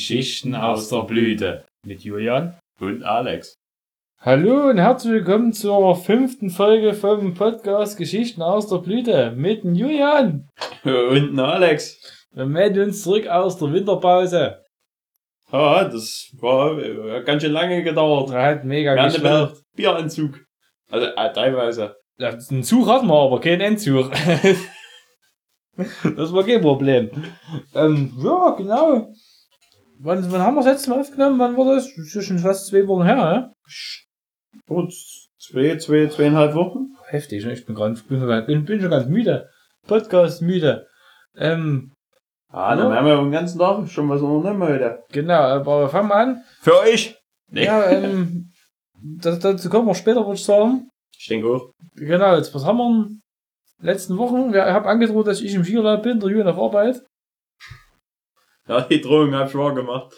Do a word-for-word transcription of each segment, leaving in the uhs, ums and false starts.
Geschichten aus der Blüte mit Julian und Alex. Hallo und herzlich willkommen zur fünften Folge vom Podcast Geschichten aus der Blüte mit dem Julian und dem Alex. Wir melden uns zurück aus der Winterpause. Ja, das war äh, ganz schön lange gedauert. Das hat mega Wir hatten geschnappt. einen Bierentzug. Also äh, teilweise. Ja, einen Zug hatten wir aber, keinen Endzug. Das war kein Problem. Ähm, ja, genau. Wann, wann haben wir das letzte Mal aufgenommen? Wann war das? Das ist schon fast zwei Wochen her, ne? Gut, zwei, zwei, zweieinhalb Wochen. Heftig, ne? Ich bin, grad, bin, bin, bin schon ganz müde. Podcast müde. Ähm, Ah, dann ja. haben wir den ganzen Tag schon was unternehmen heute. Genau, aber fangen wir an. Für euch? Nee. Ja, ähm, das, dazu kommen wir später, würde ich sagen. Ich denke auch. Genau, jetzt, was haben wir in den letzten Wochen? Ja, ich habe angedroht, dass ich im Skiurlaub bin, der Julian auf Arbeit. Ja, die Drohung hab ich wahr gemacht.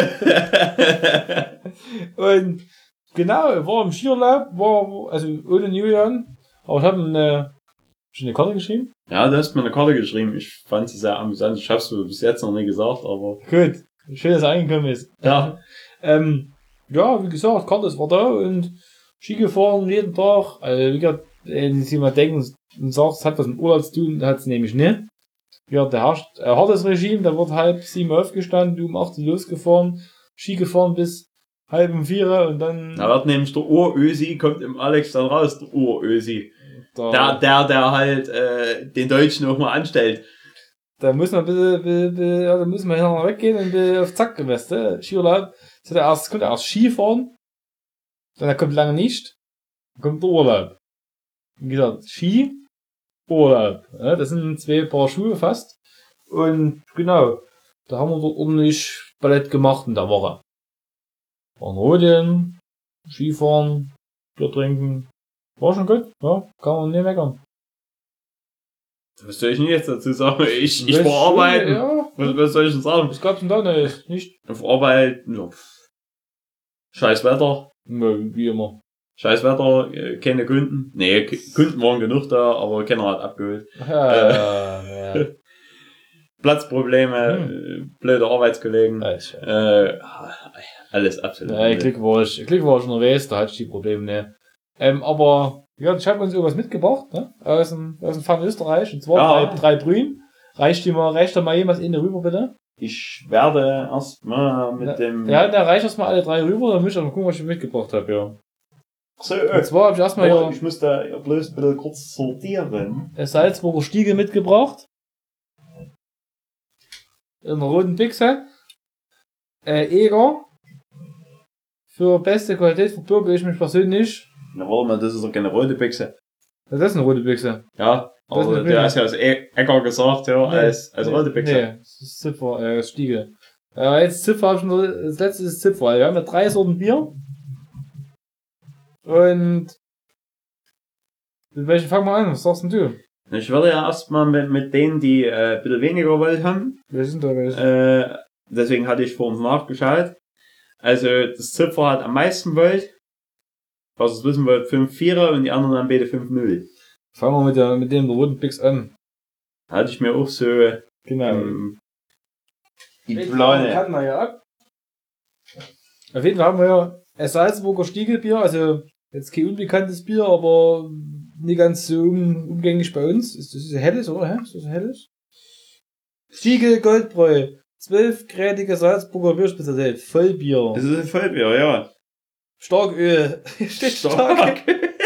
Und genau, ich war im Skiurlaub, war, also ohne Julian, aber ich habe eine, schon eine Karte geschrieben. Ja, du hast mir eine Karte geschrieben. Ich fand sie sehr amüsant. Ich hab's bis jetzt noch nie gesagt, aber... Gut, schön, dass er eingekommen ist. Ja. ähm, ja, wie gesagt, Karte war da und Ski gefahren jeden Tag. Also, wie gesagt, wenn sich jemand denkt und sagt, es hat was mit Urlaub zu tun, hat es nämlich nicht. Ja, der herrscht ein hartes Regime, da wird halb sieben aufgestanden, du um acht losgefahren, Ski gefahren bis halb um vier und dann... Da wird nämlich der Urösi, kommt im Alex dann raus, der Urösi. Da, Der, der, der halt äh, den Deutschen auch mal anstellt. da muss man ein bisschen, bisschen, bisschen ja, da muss man hier noch weggehen und ein bisschen auf Zack gewesen, ne? Skiurlaub. So, der erst, kommt erst Skifahren, dann kommt lange nicht, dann kommt der Urlaub. Wie gesagt, Ski, Urlaub. Ja, das sind zwei Paar Schuhe fast. Und genau, da haben wir dort ordentlich Ballett gemacht in der Woche. Waren rodeln, Skifahren, Bier trinken. War schon gut, ja, kann man nicht meckern. Was soll ich denn jetzt dazu sagen? Ich, ich Weißt war du, arbeiten. Ja, Was, was soll ich denn sagen? was gab's denn da nicht? Nicht? Auf Arbeit, ja, pff. Scheiß Wetter. Nö, wie immer. Scheiß Wetter, äh, keine Kunden. Nee, K- Kunden waren genug da, aber keiner hat abgeholt. Ja, ja, ja. Platzprobleme, Hm. äh, blöde Arbeitskollegen. Alles schön. Äh, alles absolut. Ja, Glück war ich, Glück war ich unterwegs, da hatte ich die Probleme nicht. Ähm, aber, ja, ich habe uns irgendwas mitgebracht, ne? Aus dem, aus dem Fern Österreich, und zwar Ja. drei, drei Brühen. Reicht dir mal, reicht da mal jemals innen rüber, bitte? Ich werde erstmal mit Ja, dem... Ja, dann reicht erstmal alle drei rüber, dann müsst ihr mal gucken, was ich mitgebracht habe, ja. So, Und zwar habe ich erstmal oh, hier ich muss da bloß bitte kurz sortieren. eine Salzburger Stiegel mitgebracht. In einer roten Büchse. Äh, Eger. Für beste Qualität verbürge ich mich persönlich. Na, warte mal, das ist doch keine rote Büchse. Das ist eine rote Büchse. Ja, Das ist aber eine der Büchse. hast ja als e Ecker gesagt, ja, als, als rote Büchse. Nee, das ist Ziffer, äh, Stiegel. Äh, jetzt Ziffer, hab ich noch, das letzte ist Ziffer. Wir haben ja drei Sorten Bier. Und mit welchen fangen wir an? Was sagst denn du? Ich würde ja erstmal mit, mit denen, die äh, ein bisschen weniger Volt haben. Wir sind da welche. Äh, deswegen hatte ich vorhin nachgeschaut. Also das Ziffer hat am meisten Volt. Was es wissen wollt, fünf Komma vier und die anderen haben beide fünf Komma null. Fangen wir mit, der, mit dem roten Pix an. Hatte ich mir auch so Genau. ähm, die Ich Plane. kann man ja ab. Auf jeden Fall haben wir ja ein Salzburger Stiegelbier, also jetzt kein unbekanntes Bier, aber nicht ganz so um, umgänglich bei uns. Ist das ein helles, oder? Hä? Ist das ein helles? Stiegel Goldbräu. Zwölfgrädige Salzburger Bierspezialität. Vollbier. Das ist ein Vollbier, ja. Starköl. Steht stark.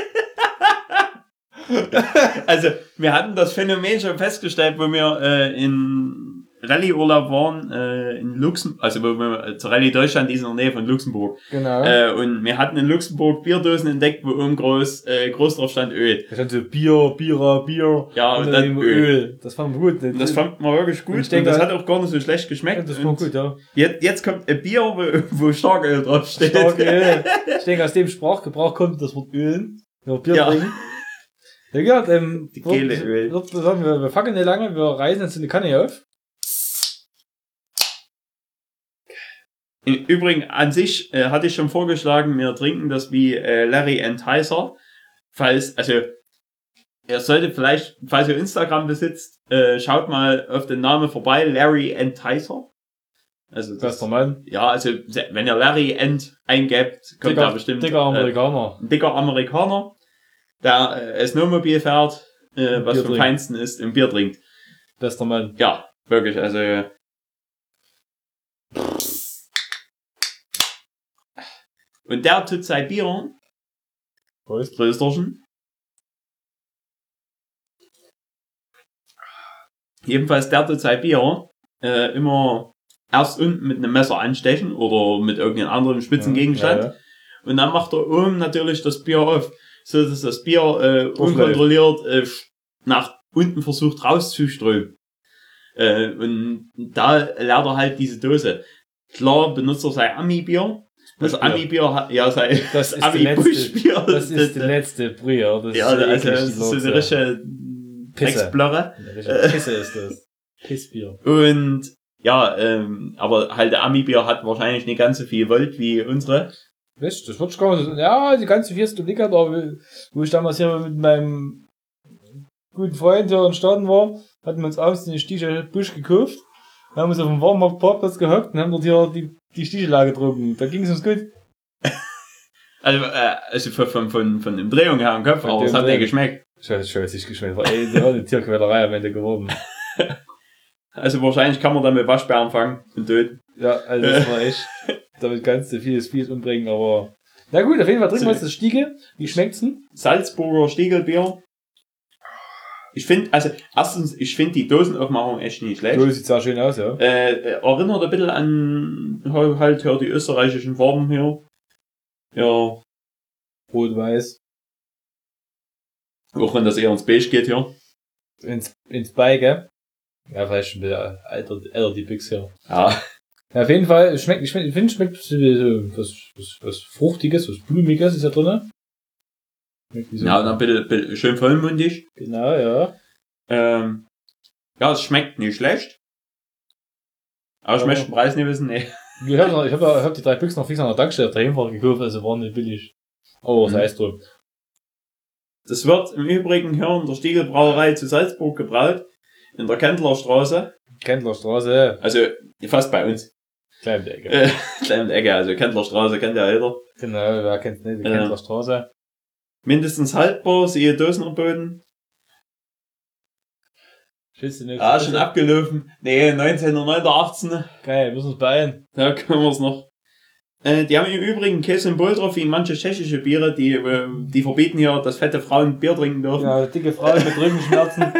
Also, wir hatten das Phänomen schon festgestellt, wo wir äh, in Rallye-Urlaub waren, äh, in Luxemburg, also wo wir äh, zur Rallye Deutschland, die ist in der Nähe von Luxemburg. Genau. Äh, und wir hatten in Luxemburg Bierdosen entdeckt, wo oben groß, äh, groß drauf stand Öl. Da stand so Bier, Bierer, Bier. Ja, und und dann dann Öl. Öl. Das fanden wir gut. Und das fand man wirklich gut. Und ich denke, und das halt- hat auch gar nicht so schlecht geschmeckt. Das war Und gut, ja. Jetzt, jetzt kommt ein Bier, wo, wo Starköl drauf steht. Stark Öl. Ich denke, aus dem Sprachgebrauch kommt das Wort Ölen. Wenn wir Bier Ja. trinken. Ja, gesagt, ähm, Die Kehle Öl. wird, wird, sagen wir, wir fangen nicht lange, wir reißen jetzt eine Kanne hier auf. Im Übrigen, an sich äh, hatte ich schon vorgeschlagen, wir trinken das wie äh, Larry Enticer. Falls, also, ihr solltet vielleicht, falls ihr Instagram besitzt, äh, schaut mal auf den Namen vorbei, Larry Enticer. Also Das ist der Mann. ja, also wenn ihr Larry End eingebt, kommt Dicker, da bestimmt dicker Amerikaner. äh, ein dicker Amerikaner, der äh, Snowmobil fährt, äh, was Bier vom trinkt. Feinsten ist, und Bier trinkt. Das ist der Mann. Ja, wirklich, also äh, und der tut sein Bier, Prost. Prösterchen. Jedenfalls der tut sein Bier äh, immer erst unten mit einem Messer anstechen oder mit irgendeinem anderen Spitzengegenstand. Ja, ja. Und dann macht er oben natürlich das Bier auf, so dass das Bier äh, unkontrolliert äh, nach unten versucht rauszuströmen. Äh, und da leert er halt diese Dose. Klar benutzt er sein Ami-Bier. Das Buschbier. Ami-Bier hat, ja, sein Das ist die Ami-Buschbier. letzte, das ist die letzte Brühe. Das Ja, ist also eklig, das die ist so eine Lotse. richtige Pisse. Drecksblöre. Eine richtige Pisse ist das. Pissbier. Und ja, ähm, aber halt der Ami-Bier hat wahrscheinlich nicht ganz so viel Volt wie unsere. Weißt du, das wird gar nicht, ja, die ganze vierste Liga, da, wo ich damals hier mit meinem guten Freund hier entstanden war, hatten wir uns abends den Stiche Busch gekauft, haben uns auf dem Warmmarkt Parkplatz gehockt und haben dort hier die, die Stichelage getrunken. Da ging es uns gut. Also, äh, also von, von, von, von dem Drehung her im Kopf, Von aber dem es hat Drehung. nicht geschmeckt. Scheiße, scheiße, ich geschmeckt. War ey, da war eine Tierquälerei am Ende geworden. Also wahrscheinlich kann man dann mit Waschbären fangen und töten. Ja, also das war echt, damit kannst du vieles, vieles umbringen, aber, na gut, auf jeden Fall trinken wir jetzt das Stiege. Wie schmeckt's denn? Salzburger Stiegelbier. Ich finde, also erstens, ich finde die Dosenaufmachung echt nicht schlecht. So sieht sehr schön aus, ja. Äh, erinnert ein bisschen an halt hier die österreichischen Farben hier. Ja, Rot-Weiß. auch wenn das eher ins Beige geht hier. Ins, ins Bein, gell? Ja, vielleicht ein bisschen alter, älter die Büchse hier. Ja. Ja, auf jeden Fall, es schmeckt, ich finde, es schmeckt so was, was, was Fruchtiges, was Blumiges ist da drin. Schmeckt wie so- Ja, und dann bitte, bitte schön vollmundig. Genau, ja. Ähm, ja, es schmeckt nicht schlecht. Aber ich Ja. möchte den Preis nicht wissen, nee. Ich habe hab, ich hab, hab die drei Büchsen noch fix an der Tankstelle auf der Hinfahrt gekauft, also waren nicht billig. Aber was Mhm. heißt drum? Das wird im Übrigen hier in der Stiegelbrauerei zu Salzburg gebraut. In der Kendlerstraße. Kendlerstraße, Also, fast bei uns. kleine Ecke. Äh, kleine Ecke, also Kendlerstraße kennt ja jeder. Genau, wer kennt's nicht, die Ja. Kendlerstraße. Mindestens haltbar, siehe Dosenerboden. Schütze nicht. Ah, schon abgelaufen. Nee, neunzehnhundertneunundachtzig. Geil, müssen wir uns beeilen. Da können wir es noch. Äh, die haben im Übrigen kein Symbol drauf, wie manche tschechische Biere, die, äh, die verbieten hier, dass fette Frauen Bier trinken dürfen. Ja, dicke Frauen mit Rückenschmerzen.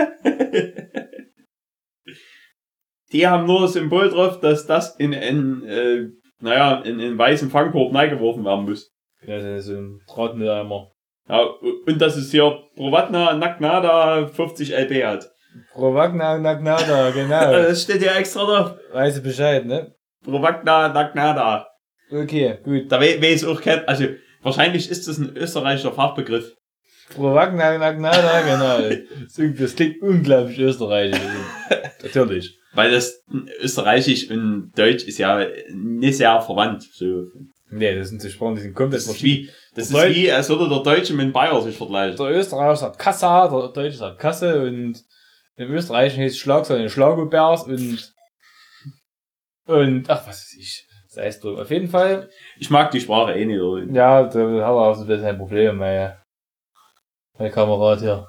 Die haben nur das Symbol drauf, dass das in einen, äh, naja, in einen weißen Fangkorb reingeworfen werden muss. Ja, das ist so ein Drahtmülleimer. Ja, und dass es hier Provatna Nagnada fünfzig L B hat. Provagna Nagnada, genau. Das steht hier extra drauf. Weiß ich Bescheid, ne? Provatna Nagnada. Okay, gut. Da we weiß auch kein, also wahrscheinlich ist das ein österreichischer Fachbegriff. Provagna Nagnada, genau. Das, irgendwie- das klingt unglaublich österreichisch. Natürlich. Weil das Österreichisch und Deutsch ist ja nicht sehr verwandt. So. Nee, das sind die Sprachen, die sind komplett Das ist verschieden. wie, das Der ist wie, als würde der Deutsche mit dem Bayer sich vergleichen. Der Österreicher sagt Kassa, der Deutsche sagt Kasse und im Österreichischen heißt Schlag, sondern Schlagobers und und ach, was weiß ich. Sei es drum. Auf jeden Fall, Ich mag die Sprache eh nicht. Oder? ja, da haben wir auch so ein bisschen ein Problem, mein, mein Kamerad hier.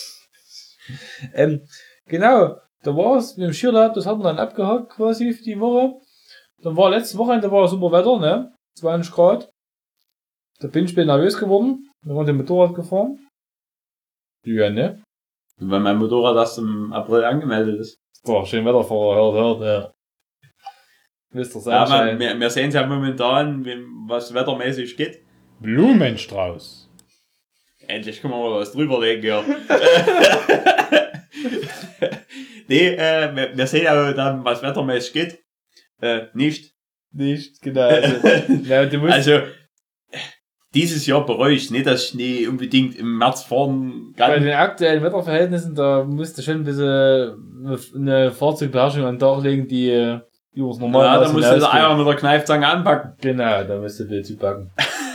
ähm, genau, da war es mit dem Skilab, das haben wir dann abgehakt quasi für die Woche. Dann war letzte Wochenende war super Wetter, ne? zwanzig Grad. Da bin ich ein bisschen nervös geworden. Wir waren mit dem Motorrad gefahren. Ja, ne? Weil mein Motorrad erst im April angemeldet ist. Boah, schön Wetterfahrer, hört, hört, ja. Mister Ja, Sunshine. man, wir, wir sehen es ja momentan, wie- was wettermäßig geht. Blumenstrauß. Endlich können wir mal was drüber legen, ja. Nee, äh, wir, wir sehen ja dann, was wettermäßig geht. Äh, nicht. Nicht, genau. Also, ja, du musst, Also, dieses Jahr bereue ich nicht, dass ich nie unbedingt im März fahren bei kann. den aktuellen Wetterverhältnissen, da musst du schon ein bisschen eine Fahrzeugbeherrschung an den Tag legen, die äh, über das normale Ja, da Maß musst du das hinausgeht. Eier mit der Kneifzange anpacken. Genau, da musst du ein bisschen zupacken.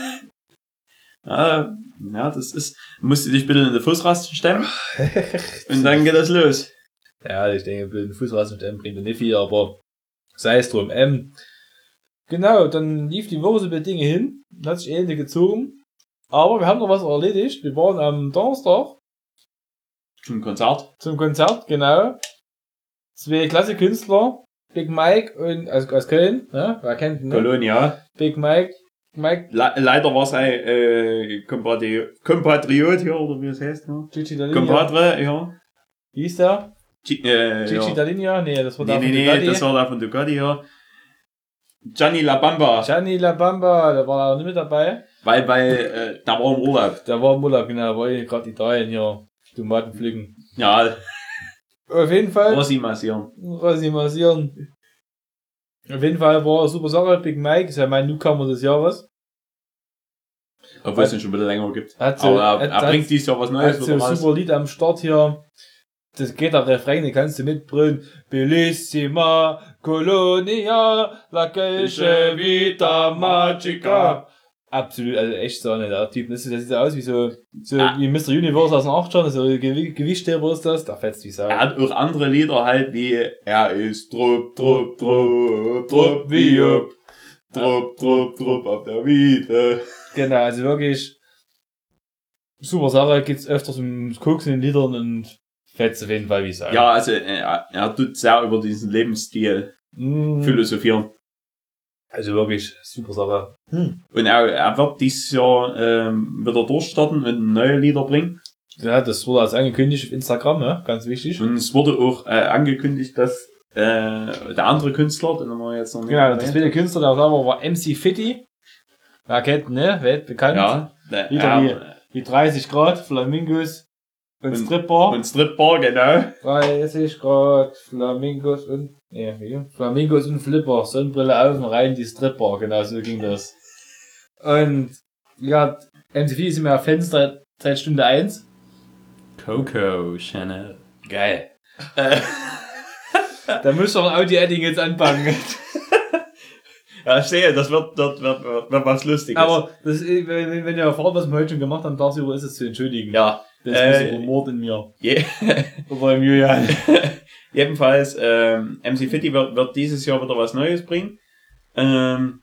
Ja, ja, das ist, musst du dich bitte in die Fußrasten stemmen. Und dann geht das los. Ja, ich denke, ein bisschen Fußrasen stellen bringt nicht viel, aber Sei es drum. Ähm, genau, dann lief die Woche so bei Dinge hin, hat sich Ende gezogen. Aber wir haben noch was erledigt. Wir waren am Donnerstag zum Konzert. Zum Konzert, genau. Zwei klasse Künstler, Big Mike und aus, aus Köln, ne? Wer kennt ihn, ne? Kolonia. Big Mike. Mike. Le- leider war sein äh, Kompatri- Kompatriot hier, oder wie es heißt, ne? Gigi Dalinia. Kompatre, ja. Wie ist der? G- äh, Gigi ja. Dalinia? Nee, das war nee, der nee, von nee, Ducati. das war der von Ducati, ja. Gianni La Bamba. Gianni La Bamba, der war auch nicht mit dabei. Weil, weil, äh, der war im Urlaub. Der war im Urlaub, genau, war gerade Italien hier. Tomaten pflücken. Ja. Auf jeden Fall. Rossi massieren. Rossi massieren. Auf jeden Fall war eine super Sache. Big Mike ist ja mein Newcomer des Jahres. Obwohl es ihn schon ein bisschen länger gibt. Hat so, Aber er, hat, er hat, bringt dieses Jahr was Neues. hat so ein super Lied am Start hier. Das geht der Refrain, den kannst du mitbrüllen. Bellissima Colonia, la Calce Vita Magica. Absolut, also echt so, ne, der Typ, das sieht, das sieht aus wie so, so ah. wie Mister Universe aus den achtzigern, so Gew- Gewichtheber ist das, da fetzt wie Sau. Er hat auch andere Lieder halt wie, er ist Trupp, Trupp, Trupp, Trupp, wie ob, Trupp, Trupp, Trupp auf der Wiese. Genau, also wirklich, super Sache, geht's öfters um Koks in den Liedern und fetzt auf jeden Fall wie Sau. Ja, also, er, er tut sehr über diesen Lebensstil mm. philosophieren. Also wirklich, super Sache. Hm. Und er, er wird dieses Jahr ähm, wieder durchstarten und neue Lieder bringen. Ja, das wurde als angekündigt auf Instagram, ne? Ganz wichtig. Und es wurde auch äh, angekündigt, dass äh, der andere Künstler, den haben wir jetzt noch nicht. Genau, der zweite Künstler, der war, war M C Fitty. Wer kennt, ne? Weltbekannt. Ja. Der, Lieder wie, wie dreißig Grad, Flamingos und, und Stripper. Und Stripper, genau. dreißig Grad, Flamingos und, nee, wie? Flamingos und Flipper, Sonnenbrille auf und rein, die Stripper, genau, so ging das. Und, ja, M C Fitty ist immer Fenster seit Stunde eins. Coco Chanel. Geil. Äh. Da muss doch ein Audi-Edding jetzt anfangen. Ja, ich sehe, das wird, das wird, wird, wird was Lustiges. Aber das, wenn, wenn ihr erfahrt, was wir heute schon gemacht haben, darüber ist es zu entschuldigen. Ja. Das ist ein bisschen Humor in mir. Yeah. Oder im Julian. Jedenfalls, ähm, M C Fitty wird, wird dieses Jahr wieder was Neues bringen. Ähm,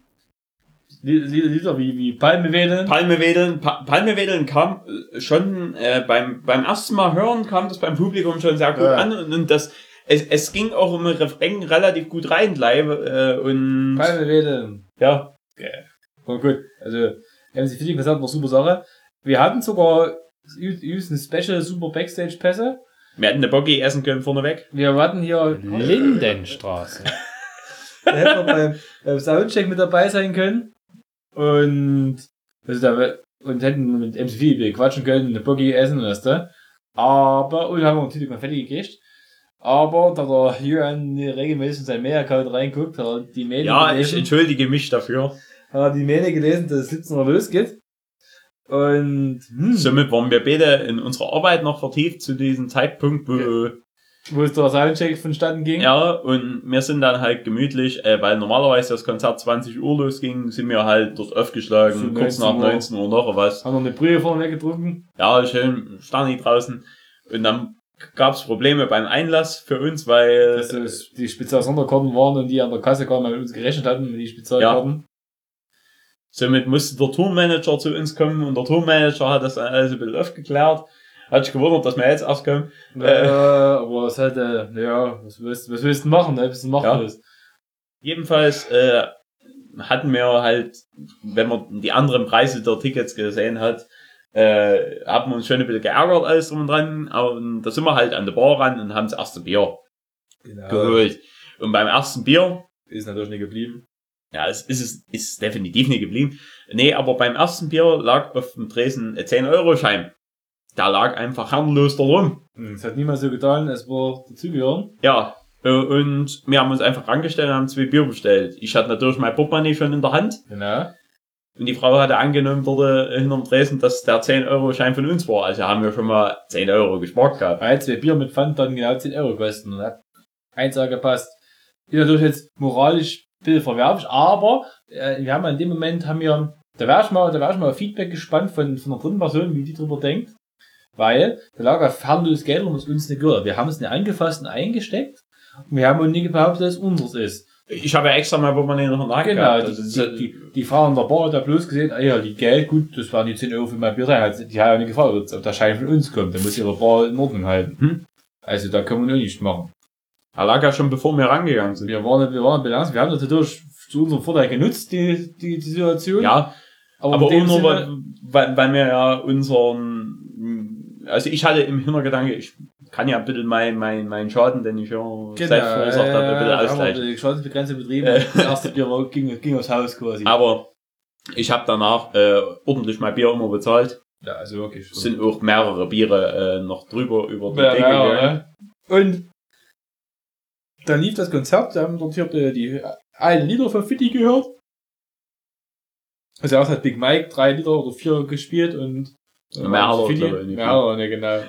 Lieder wie, wie Palmewedeln. Palmewedeln, pa- Palmewedeln kam schon, äh, beim, beim ersten Mal hören, kam das beim Publikum schon sehr gut ja. an und, und das, es, es ging auch im Refrain relativ gut rein, gleich, äh, und. Palmewedeln. Ja. Okay. War gut. Also, M C Fitty gesagt, war super Sache. Wir hatten sogar, übrigens ein Special super Backstage-Pässe. Wir hätten eine Boggy essen können vorneweg. Wir hatten hier Lindenstraße. Da hätten wir beim, beim Soundcheck mit dabei sein können. Und, also da, und hätten mit M C Fitty quatschen können, eine Boggy essen, weißt du. Aber, und haben wir natürlich Konfetti gekriegt. Aber, da der Jürgen regelmäßig in sein Mail-Account reinguckt, hat er die Mail Ja, gelesen, ich entschuldige mich dafür. Hat er die Mail gelesen, dass es siebzehn Uhr losgeht. Und, hm. Somit waren wir beide in unserer Arbeit noch vertieft zu diesem Zeitpunkt, wo, okay. wo es der Soundcheck vonstatten ging. Ja, und wir sind dann halt gemütlich, äh, weil normalerweise das Konzert zwanzig Uhr losging, sind wir halt dort aufgeschlagen, kurz nach neunzehn Uhr noch was. Haben noch eine Brühe vorne weggetrunken. Ja, schön, stand ich draußen. Und dann gab's Probleme beim Einlass für uns, weil dass das die Spezial-Sonderkarten waren und die an der Kasse gar nicht mit uns gerechnet hatten, mit die Spezialkarten. Ja. Somit musste der Tourmanager zu uns kommen und der Tourmanager hat das alles ein bisschen aufgeklärt. Hat sich gewundert, dass wir jetzt erst kommen. Ja, äh, aber es halt, äh, ja, was willst, was willst du machen, ne? Bist du machtlos. Ja. Jedenfalls, äh, hatten wir halt, wenn man die anderen Preise der Tickets gesehen hat, äh, haben wir uns schon ein bisschen geärgert alles drum und dran, aber da sind wir halt an der Bar ran und haben das erste Bier genau. geholt. Und beim ersten Bier ist natürlich nicht geblieben. Ja, es ist es ist definitiv nicht geblieben. Nee, aber beim ersten Bier lag auf dem Tresen ein zehn Euro Schein. Da lag einfach herrenlos da rum. Es hat niemand so getan, es war dazugehören. Ja, und wir haben uns einfach rangestellt und haben zwei Bier bestellt. Ich hatte natürlich mein Portemonnaie schon in der Hand. Genau. Und die Frau hatte angenommen dort hinterm Tresen, dass der zehn Euro Schein von uns war. Also haben wir schon mal zehn Euro gespart gehabt. Weil zwei Bier mit Pfand dann genau zehn Euro kosten. Und hat eins gepasst. Ist natürlich jetzt moralisch ein bisschen verwerflich, aber äh, wir haben in dem Moment, haben wir, da wäre ich mal, da wäre ich mal Feedback gespannt von, von der dritten Person, wie die drüber denkt. Weil, da lag auf harmloses Geld und was uns nicht gehört. Wir haben es nicht angefasst und eingesteckt und wir haben auch nie behauptet, dass es unseres ist. Ich habe ja extra mal, wo man den noch nachgehabt. Genau, Also, die, die, die, die Frau an der Bar hat da bloß gesehen, ah ja, die Geld, gut, das waren die zehn Euro für mein Bier, die hat ja nicht gefallen, ob der Schein von uns kommt, dann muss ihre Bar in Ordnung halten. Hm? Also da können wir nur nicht machen. Er lag ja schon bevor wir rangegangen sind. Wir waren, wir waren belangt, wir haben das natürlich zu unserem Vorteil genutzt, die, die, die Situation. Ja, aber, aber auch nur, weil, weil, weil wir ja unseren, also ich hatte im Hintergedanke, ich kann ja ein bisschen mein, mein, mein Schaden, den ich ja genau, selbst verursacht äh, habe, ein bisschen ausgleichen. Die Schadensbegrenzung betrieben, das erste Bier ging, ging aufs Haus quasi. Aber ich habe danach äh, ordentlich mein Bier immer bezahlt. Ja, also wirklich. Es sind auch mehrere Biere äh, noch drüber über die ja, Decke ja, gegangen. Ja. Und dann lief das Konzert, da haben dort hier die, die einen Lieder von Fitti gehört. Also erst hat Big Mike drei Lieder oder vier gespielt und äh, mehr hat er, glaube ich. Mehr hat er, ne, genau.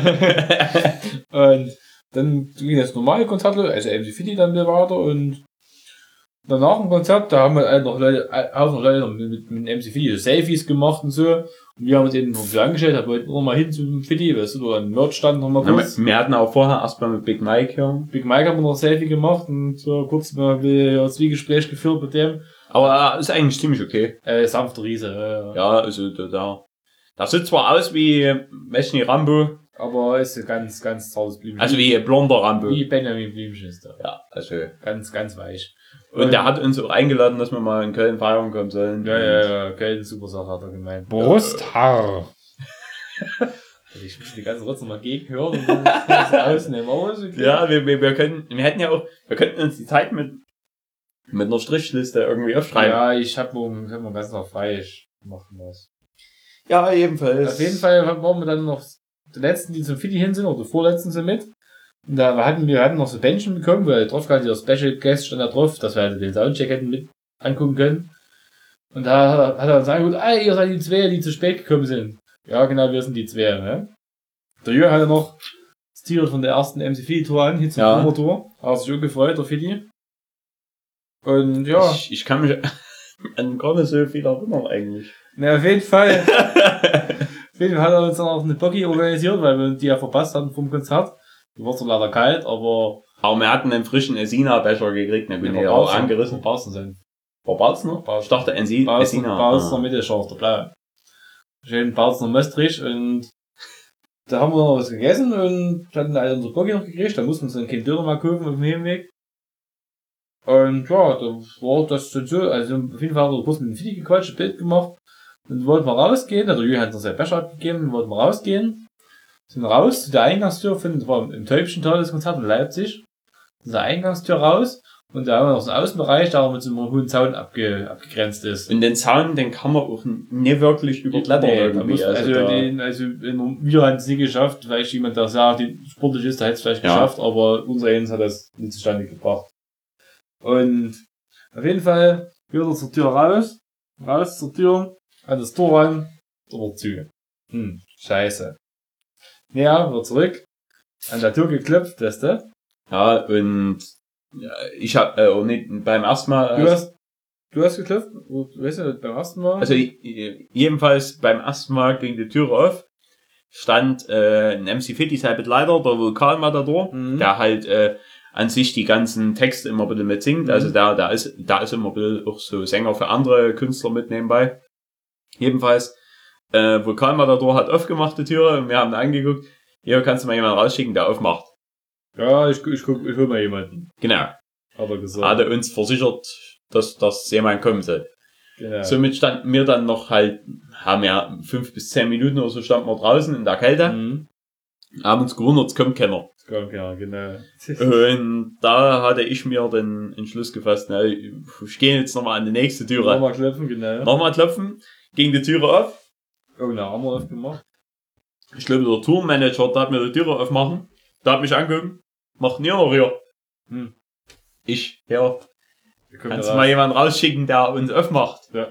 Und dann ging das normale Konzert, also M C Fitti dann wieder weiter und danach im Konzert, da haben wir halt noch Leute, auch noch Leute mit, mit M C Fitti so Selfies gemacht und so. Und wir haben uns den so angestellt, da wollten wir mal hin zum Fitti, weißt du, da ein Merch stand noch mal kurz. Ja, wir hatten auch vorher erstmal mit Big Mike hier. Big Mike haben wir noch ein Selfie gemacht und so kurz mal ein Zwiegespräch geführt mit dem. Aber äh, ist eigentlich ziemlich okay. Äh, sanfter Riese, äh, ja. Also da, da, da sieht zwar aus wie Mesni Rambo. Aber ist ein ganz, ganz zartes Blümchen. Also wie blonder Rambo. Wie Benjamin Blümchen ist der. Ja, also. Ganz, ganz weich. Und, und der hat uns auch eingeladen, dass wir mal in Köln feiern kommen sollen. Ja, ja, ja, Köln, super Sache, hat er gemeint. Brusthaar. Ich muss die ganze Rotze mal gegenhören und das ausnehmen. Okay. Ja, wir, wir, wir können, wir hätten ja auch, wir könnten uns die Zeit mit, mit einer Strichliste irgendwie aufschreiben. Ja, ich hab morgen, ich hab morgen ganz noch frei, ich mach was. Ja, ebenfalls. Auf jeden Fall waren wir dann noch die letzten, die zum Fitti hin sind, oder die vorletzten sind mit. Und da hatten wir hatten noch so Bändchen bekommen, weil drauf gerade der Special Guest stand da drauf, dass wir halt den Soundcheck hätten mit angucken können. Und da hat er uns angeguckt, ah, ihr seid die zwei, die zu spät gekommen sind. Ja, genau, wir sind die zwei, ne? Der Jürgen hatte noch das T-Shirt von der ersten M C Fitti-Tour an, hier zum ja. Tour. Hat sich auch gefreut, der Fitti. Und ja. Ich, ich kann mich an gar nicht so viel erinnern eigentlich. Na, auf jeden Fall. Auf jeden Fall hat er uns dann auch eine Buggy organisiert, weil wir die ja verpasst hatten vom Konzert. Die war zwar leider kalt, aber... Aber wir hatten einen frischen Esina-Becher gekriegt, ne, bin ich auch angerissen. Barzen sein. War Barzner? Ich dachte Esina. Barzner Mittelscharf, der Blaue. Schön Barzner Möstrich und da haben wir noch was gegessen und hatten halt unsere Buggy noch gekriegt, da mussten wir uns dann kein Döner mal kaufen auf dem Hinweg. Und ja, da war das dann so, also auf jeden Fall haben wir kurz mit dem Fitti gequatscht, ein Bild gemacht. Und wollten wir rausgehen, also Jürgen hat uns seinen Becher abgegeben, wollten wir rausgehen. Sind raus zu der Eingangstür, von, das war im Täubchental das Konzert in Leipzig. Zu der Eingangstür raus. Und da haben wir noch so einen Außenbereich, der mit so einem hohen Zaun abge, abgegrenzt ist. Und den Zaun, den kann man auch nicht wirklich überklettern nee, irgendwie. Muss, also, also, den, also wir haben es nie geschafft, weil jemand da sagt, die sportlich ist, der hätte es vielleicht ja. geschafft, aber unser Eins hat das nicht zustande gebracht. Und auf jeden Fall gehört er zur Tür raus, raus zur Tür, an das Tor ran, oder zu. Hm, scheiße. Ja, wieder zurück, an der Tür geklopft, weißt du? Ja, und ja, ich hab, äh, auch nicht beim ersten Mal... Du hast, du hast geklopft? Weißt du, beim ersten Mal? Also, jedenfalls beim ersten Mal ging die Tür auf, stand äh, ein M C Fitti Leiter, der Vulkanmatador, mhm. der halt äh, an sich die ganzen Texte immer ein bisschen mitsingt. Mhm. Also da, da ist, da ist immer ein bisschen auch so Sänger für andere Künstler mit nebenbei. Jedenfalls, äh, Vulkanmatador hat aufgemacht die Tür und wir haben angeguckt, hier kannst du mal jemanden rausschicken, der aufmacht. Ja, ich, ich guck, ich hol mal jemanden. Genau. Hat er gesagt. Hat er uns versichert, dass, dass jemand kommen soll. Genau. Somit standen wir dann noch halt, haben ja fünf bis zehn Minuten oder so standen wir draußen in der Kälte. Mhm. Haben uns gewundert, es kommt keiner. Es kommt keiner, genau. Und da hatte ich mir den Entschluss gefasst, na, ich gehe jetzt nochmal an die nächste Tür. Nochmal klopfen, genau. Nochmal klopfen, ging die Türe auf. Oh, na, haben wir aufgemacht. Ich glaube, der Tourmanager darf mir die Türe aufmachen. Da hat mich angeguckt. Macht nie noch hier. Hm. Ich, ja. Kannst du mal jemanden rausschicken, der uns aufmacht? Ja.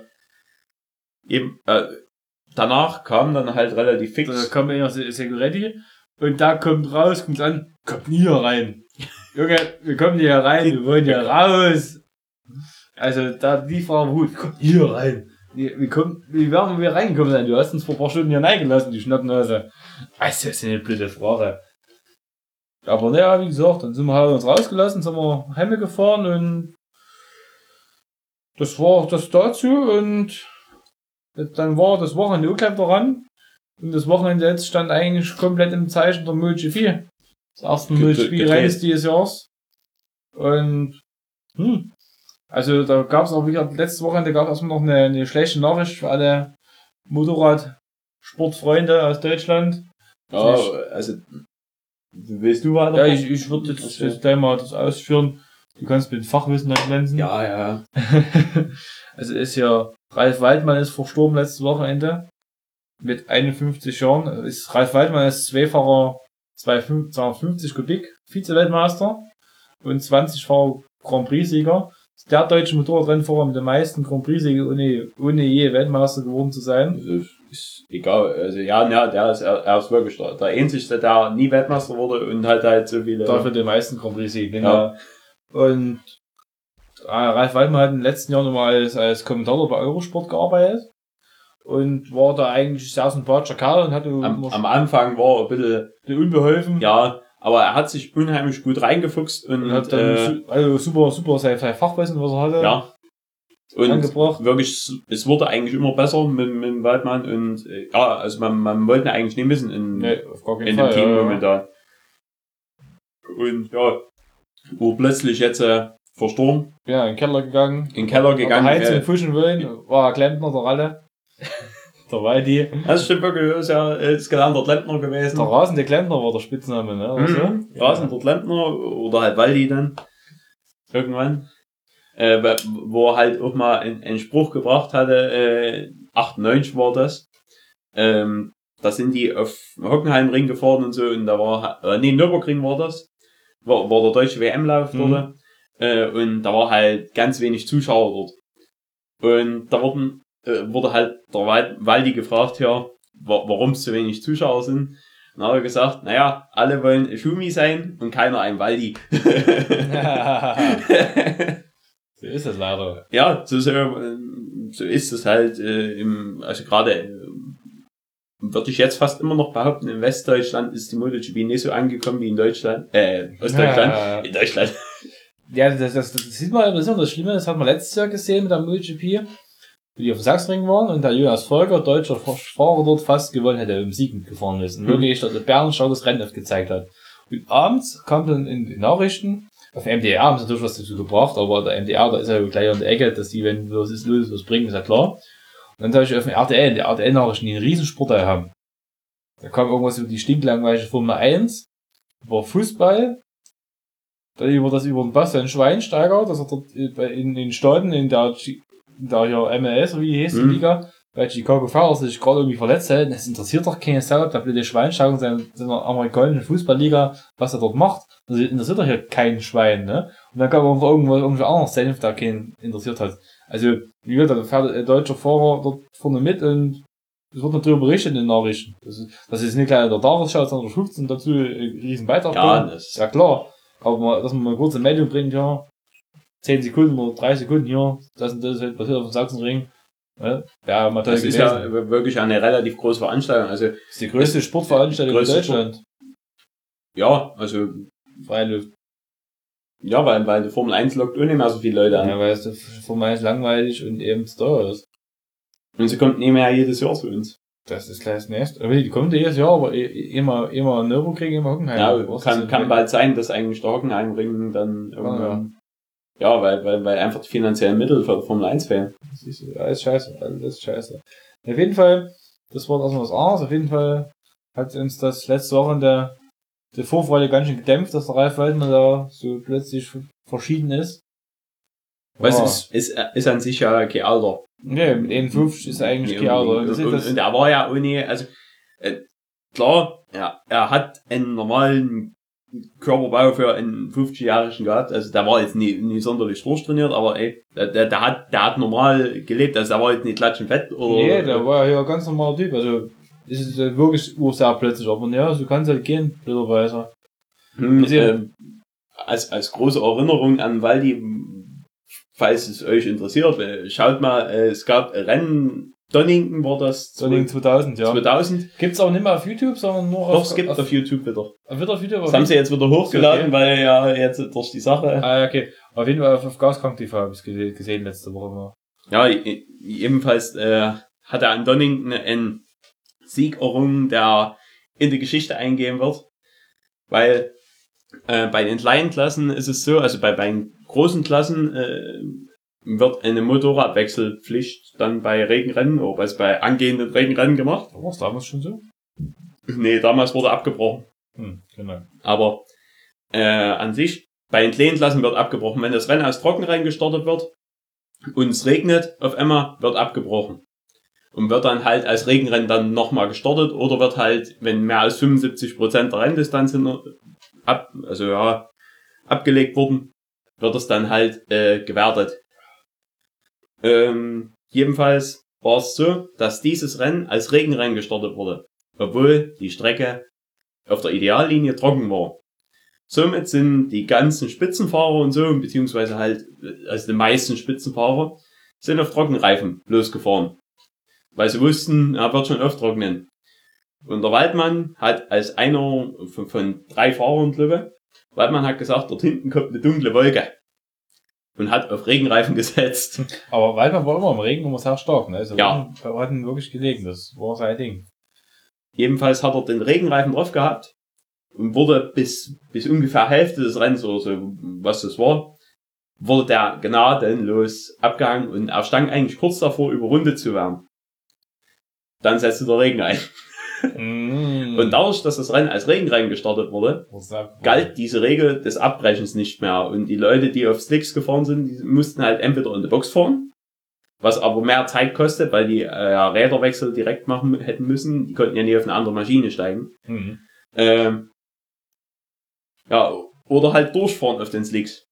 Eben, äh, danach kam dann halt relativ fix. Da kommt ja Security und da kommt raus, kommt an, kommt nie hier rein. Junge, wir kommen hier rein, wir wollen hier raus. Also, da die Frau gut, kommt hier rein. Wie, wie, kommt, wie werden wir reingekommen sein? Du hast uns vor ein paar Stunden hier reingelassen, die Schnappnase. Weißt du, das ist eine blöde Frage. Aber naja, wie gesagt, dann sind wir halt uns rausgelassen, sind wir heimgefahren und das war das dazu und dann war das Wochenende auch gleich daran. Und das Wochenende jetzt stand eigentlich komplett im Zeichen der MotoGP. Das erste MotoGP-Rennen dieses Jahres. Und, hm. Also da gab es auch wieder, letztes Wochenende gab es erstmal noch eine, eine schlechte Nachricht für alle Motorradsportfreunde aus Deutschland. Ja, ich, also, willst du weiter? Ja, ich, ich würde jetzt, okay. jetzt gleich mal das ausführen. Du kannst mit Fachwissen dann glänzen. Ja, ja. Also ist ja, Ralf Waldmann ist verstorben letztes Wochenende. Mit einundfünfzig Jahren. Ist, Ralf Waldmann ist zweifacher zweihundertfünfzig Kubik Vize-Weltmeister und zwanzig-facher Grand Prix-Sieger. Der deutsche Motorradrennfahrer mit den meisten Grand Prix-Siegen, ohne, ohne je Weltmeister geworden zu sein. Also, ist egal. Also, ja, ja, der ist, er, er ist wirklich der, der einzigste, der nie Weltmeister wurde und halt halt so viele. Dafür den meisten Grand Prix-Siegen, ja. Und, äh, Ralf Waldmann hat in den letzten Jahren nochmal als, als Kommentator bei Eurosport gearbeitet. Und war da eigentlich sehr sympathischer Kerl und hatte am, am Anfang war er ein bisschen, bisschen unbeholfen. Ja, aber er hat sich unheimlich gut reingefuchst und, und hat dann äh, also super, super sein, sein Fachwissen, was er hatte. Ja. Und angebracht. Wirklich, es wurde eigentlich immer besser mit, mit dem Waldmann und äh, ja, also man, man wollte ihn eigentlich nicht missen in, nee, auf gar keinen in Fall, dem Team ja, momentan. Ja. Und ja, wo plötzlich jetzt äh, verstorben. Ja, in den Keller gegangen. In den Keller gegangen. Heizung äh, fuschen wollen, war Klempner der Ralle. Der Waldi. Das stimmt wirklich, ist ja ist gelernter Klempner gewesen. Der rasende Klempner war der Spitzname, ne? Oder mhm. so? Rasender Klempner oder halt Waldi dann. Irgendwann. Äh, wo er halt auch mal einen, einen Spruch gebracht hatte, äh, achtundneunzig war das. Ähm, da sind die auf Hockenheimring gefahren und so, und da war, äh, nee, Nürburgring war das, war, war der deutsche W M-Lauf mhm. dort, äh, und da war halt ganz wenig Zuschauer dort. Und da wurden, äh, wurde halt der Waldi gefragt, ja, wa- warum so wenig Zuschauer sind. Und dann hat er gesagt, naja, alle wollen Schumi sein und keiner ein Waldi. So ist es leider. Ja, so, so, so ist es halt, äh, im, also gerade, äh, würde ich jetzt fast immer noch behaupten, in Westdeutschland ist die MotoGP nicht so angekommen wie in Deutschland, äh, Ostdeutschland, ja. in Deutschland. Ja, das, das, das sieht man, das ist das Schlimme, das hat man letztes Jahr gesehen mit der MotoGP, wie die auf dem Sachsenring waren und der Jonas Volker, deutscher Fahrer, dort fast gewonnen hätte, im Sieg mitgefahren ist. Und mhm. wirklich, der Bernschau das Rennen aufgezeigt hat. Und abends kam dann in die Nachrichten, auf M D R haben sie natürlich was dazu gebracht, aber der M D R, da ist ja gleich an der Ecke, dass die, wenn was ist los, was bringen, ist ja klar. Und dann habe ich auf dem R T L, die R T L-Nachrichten, die einen Riesensportteil haben. Da kam irgendwas über die stinklangweilige Formel eins, über Fußball, dann über das über den Bastian Schweinsteiger, dass er dort in den Staaten, in der, in der hier M L S, oder wie die heißt, die mhm. Liga, bei Chicago Fire sich gerade irgendwie verletzt hält. Das interessiert doch keine Sau, der blöde Schweinsteiger in seiner amerikanischen Fußballliga, was er dort macht. Das interessiert doch hier kein Schwein, ne? Und dann kam irgendwo irgendwo irgendwo anderes Senf, der keinen interessiert hat. Also, wie wird da fährt ein deutscher Fahrer dort vorne mit und es wird darüber berichtet in den Nachrichten. Das ist, das ist nicht gleich der Tagesschau, sondern der fünfzehn dazu einen riesen Beitrag. Ja, das ist ja klar. Aber mal, dass man mal kurz ein Medium bringt, ja, zehn Sekunden oder drei Sekunden hier, das und das ist passiert auf dem Sachsenring. Ja, ja, mal das ist ja wirklich eine relativ große Veranstaltung. Also, das ist die größte das, Sportveranstaltung in Deutschland. Sport. Ja, also. Freiluft. Ja, weil, weil die Formel eins lockt auch nicht mehr so viele Leute an. Ja, weil es die Formel eins langweilig und eben zu teuer ist. Und sie kommt nicht mehr jedes Jahr zu uns. Das ist gleich das nächste. Aber die kommt jedes Jahr, aber immer, immer Nürburgring, immer Hockenheim. Ja, kann, kann bald sein, dass eigentlich der Hockenheimring dann irgendwann. Ja, ja weil, weil, weil einfach die finanziellen Mittel für die Formel eins fehlen. Das ist alles scheiße, alles scheiße. Auf jeden Fall, das war erstmal was anderes. Auf jeden Fall hat uns das letzte Woche in der, der Vorfreude ganz schön gedämpft, dass der Ralf Waldmann da so plötzlich verschieden ist. Was ja. ist, ist, ist an sich ja kein Alter. Nee, mit einundfünfzig ist er eigentlich kein Alter. Und, und, und, und er war ja ohne, also, äh, klar, ja, er hat einen normalen Körperbau für einen fünfzigjährigen gehabt, also der war jetzt nie, nie sonderlich durchtrainiert, aber ey, der, der, der hat, der hat normal gelebt, also der war jetzt nicht klatschenfett oder. Nee, der war ja ein ganz normaler Typ, also, ist es wirklich sehr plötzlich, aber ja, so kann es halt gehen, blöderweise. Hm, äh, als, als große Erinnerung an Waldi, falls es euch interessiert, schaut mal, es gab Rennen Donington war das. Donington zweitausend, ja. zweitausend. Gibt's auch nicht mehr auf YouTube, sondern nur Doch, auf... es gibt auf, auf YouTube wieder. Wieder auf YouTube? Das haben sie jetzt wieder hochgeladen, okay. Weil ja jetzt durch die Sache... Ah, okay. Auf jeden Fall auf, auf Gaskrank T V habe ich es gesehen letzte Woche mal. Ja, ebenfalls äh, hat er an Donington einen Sieg errungen, der in die Geschichte eingehen wird. Weil äh, bei den kleinen Klassen ist es so, also bei, bei den großen Klassen äh, wird eine Motorradwechselpflicht dann bei Regenrennen oder was bei angehenden Regenrennen gemacht. War es damals schon so? Nee, damals wurde abgebrochen. Hm, genau. Aber äh, an sich, bei den kleinen Klassen wird abgebrochen. Wenn das Rennen aus Trockenrennen gestartet wird und es regnet, auf einmal wird abgebrochen. Und wird dann halt als Regenrennen dann nochmal gestartet oder wird halt, wenn mehr als fünfundsiebzig Prozent der Renndistanz ab, also ja, abgelegt wurden, wird es dann halt äh, gewertet. Ähm, jedenfalls war es so, dass dieses Rennen als Regenrennen gestartet wurde, obwohl die Strecke auf der Ideallinie trocken war. Somit sind die ganzen Spitzenfahrer und so, beziehungsweise halt, also die meisten Spitzenfahrer, sind auf Trockenreifen losgefahren. Weil sie wussten, er wird schon auftrocknen. Und der Waldmann hat als einer von, von drei Fahrern, glaube ich, Waldmann hat gesagt, dort hinten kommt eine dunkle Wolke. Und hat auf Regenreifen gesetzt. Aber Waldmann war immer im Regen immer sehr stark, ne? Also ja. Wir hatten wirklich gelegen, das war sein Ding. Jedenfalls hat er den Regenreifen drauf gehabt und wurde bis, bis ungefähr Hälfte des Rennens oder so, was das war, wurde der gnadenlos abgehangen und er stand eigentlich kurz davor, überrundet zu werden. Dann setzte der Regen ein. Mm. Und dadurch, dass das Rennen als Regenrennen gestartet wurde, galt diese Regel des Abbrechens nicht mehr. Und die Leute, die auf Slicks gefahren sind, die mussten halt entweder in die Box fahren, was aber mehr Zeit kostet, weil die äh, Räderwechsel direkt machen hätten müssen. Die konnten ja nie auf eine andere Maschine steigen. Mhm. Ähm, ja, oder halt durchfahren auf den Slicks.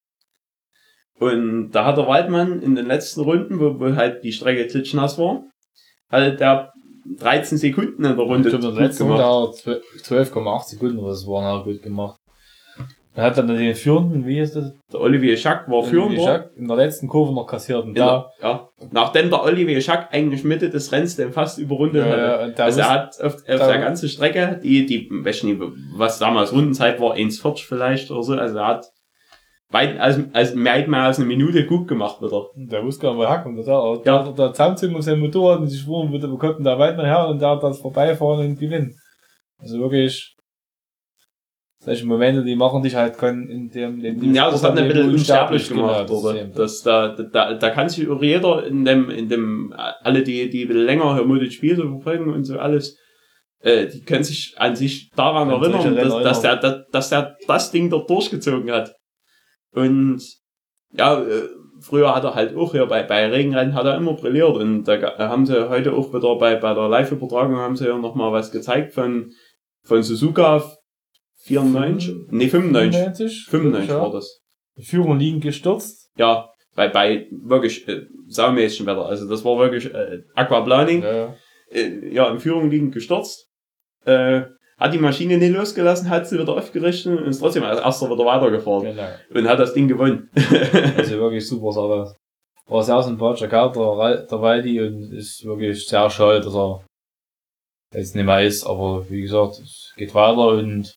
Und da hat der Waldmann in den letzten Runden, wo, wo halt die Strecke klitschnass war, halt der dreizehn Sekunden in der Runde ich glaube, der letzte Runde zwölf Komma acht Sekunden, das war noch gut gemacht. Er hat dann den Führenden, wie ist das? Der Olivier Schack war Führender. In der letzten Kurve noch kassiert. Und da, der, ja, nachdem der Olivier Schack eigentlich Mitte des Rennens den fast überrundet ja, hatte. Ja, also er hat auf, auf der ganzen Strecke, die, die, weiß nicht, was damals Rundenzeit war, eins vierzig vielleicht oder so, also er hat weit, also, also mehr, mehr als eine Minute gut gemacht wieder. Der wusste gar nicht, wo er herkommt. Der, der, ja. der, der Zahnzug auf seinem Motorrad und sich schwuren, wir konnten da weit nachher und der hat das vorbeifahren und gewinnen. Also wirklich, solche Momente, die machen dich halt in dem, in dem ja, das hat ein bisschen unsterblich gemacht, genau, oder? Das, da, da, da kann sich jeder in dem, in dem, alle, die, die länger Hermotic Spiel so verfolgen und so alles, äh, die können sich an sich daran erinnern, dass, dass der, dass, dass der das Ding dort durchgezogen hat. Und ja, äh, früher hat er halt auch hier bei, bei Regenrennen hat er immer brilliert und da haben sie heute auch wieder bei, bei der Live-Übertragung haben sie ja nochmal was gezeigt von, von Suzuka vierundneunzig, nee, fünfundneunzig, fünfundneunzig war das. Die Führung liegen gestürzt. Ja, bei, bei wirklich äh, saumäßigem Wetter, also das war wirklich äh, Aquaplaning, ja. Äh, ja, in Führung liegend gestürzt, äh, hat die Maschine nicht losgelassen, hat sie wieder aufgerichtet und ist trotzdem als erster wieder weitergefahren. Genau. Und hat das Ding gewonnen. Also wirklich super Sache. War sehr sympathischer Kerl, der, der Waldi, und ist wirklich sehr schade, dass er jetzt nicht mehr ist. Aber wie gesagt, es geht weiter und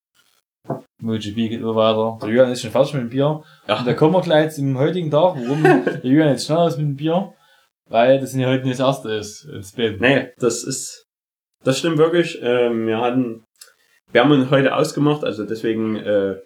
MotoGP geht immer weiter. Der Julian ist schon fertig mit dem Bier. Ja. Und da kommen wir gleich zum heutigen Tag, warum der Julian jetzt schneller ist mit dem Bier. Weil das nicht heute nicht das erste ist ins Bett. Nee, das ist... Das stimmt wirklich. Ähm, wir hatten, wir haben uns heute ausgemacht, also deswegen äh,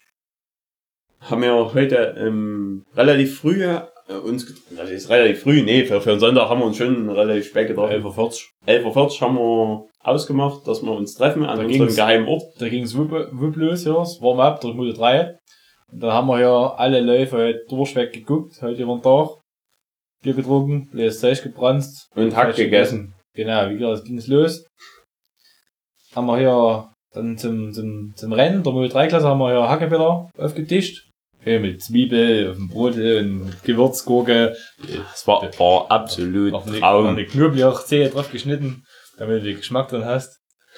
haben wir heute ähm, relativ früh äh, uns, das ist relativ früh, nee, für, für einen Sonntag haben wir uns schon relativ spät getroffen. elf Uhr vierzig. elf Uhr vierzig haben wir ausgemacht, dass wir uns treffen an da unserem geheimen Ort. Da ging es wupp los, ja, es war mal ab durch Minute drei. Und dann haben wir ja alle Läufe heute durchweg geguckt, heute über den Tag. Bier getrunken, leeres Zeug gebrannt. Und Hack gegessen. Genau, wie gesagt, ging es los. Haben wir hier dann zum, zum, zum Rennen der Model drei Klasse haben wir hier Hackepeter aufgetischt. Hier mit Zwiebel, auf dem Brot und Gewürzgurke. Das war, war absolut Traum. Noch eine Knoblauchzehe drauf geschnitten, damit du den Geschmack drin hast.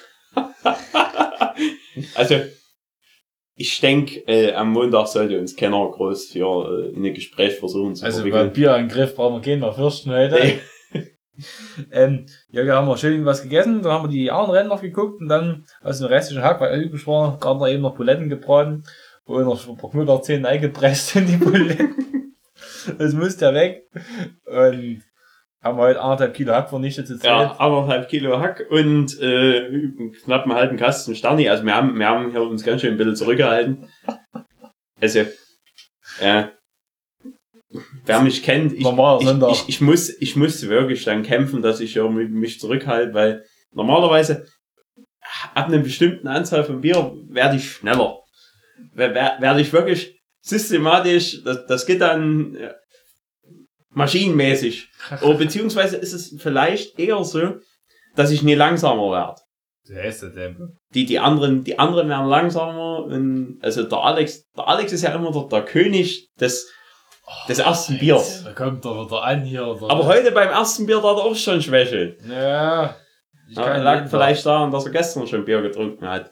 Also, ich denke, äh, am Montag sollte uns keiner groß für äh, in ein Gespräch versuchen zu also, verwickeln. Also, Bier im Griff brauchen wir keinen mehr fürchten heute. ähm, ja, wir haben wir schön was gegessen, dann haben wir die anderen Rennen noch geguckt und dann aus dem restlichen Hack, weil er übrig war, gerade noch eben noch Buletten gebraten und noch ein paar Knutterzähne eingepresst in die Buletten. Das musste ja weg. Und haben wir heute anderthalb Kilo Hack vernichtet. Zu ja, anderthalb Kilo Hack und äh, knapp einen halben Kasten Sterni. Also wir haben, wir haben hier uns ganz schön ein bisschen zurückgehalten. Also, äh, wer mich kennt, ich, ich, ich, ich, muss, ich muss wirklich dann kämpfen, dass ich ja mich zurückhalte, weil normalerweise ab einer bestimmten Anzahl von Bier werde ich schneller. Werde ich wirklich systematisch, das, das geht dann ja, maschinenmäßig. Oder beziehungsweise ist es vielleicht eher so, dass ich nie langsamer werde. Der ist der Tempo. Die, die anderen, die anderen werden langsamer und, also der Alex, der Alex ist ja immer der, der König des, des ersten oh, Biers. Da kommt er wieder an hier. Oder? Aber heute beim ersten Bier, da hat er auch schon Schwäche. Ja. Ich ja, lag vielleicht daran, dass er gestern schon Bier getrunken hat.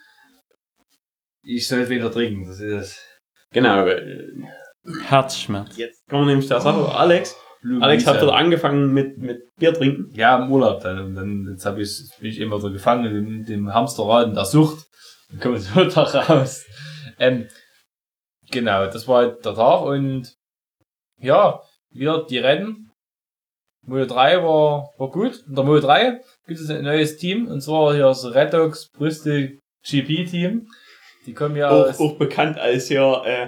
Ich soll wieder trinken, das ist es. Genau. Herzschmerz. Jetzt kommen wir nämlich der Sache. Alex, Blue Alex hat dort angefangen mit, mit Bier trinken. Ja, im Urlaub dann. Und dann jetzt hab ich, bin ich immer so gefangen in dem Hamsterrad in der Sucht. Dann komme ich so da raus. Ähm, genau, das war der Tag und ja, wieder die Rennen. Moto drei war, war gut. In der Moto drei gibt es ein neues Team und zwar hier das Redox Brüste G P Team. Die kommen ja auch, aus, auch bekannt als hier äh,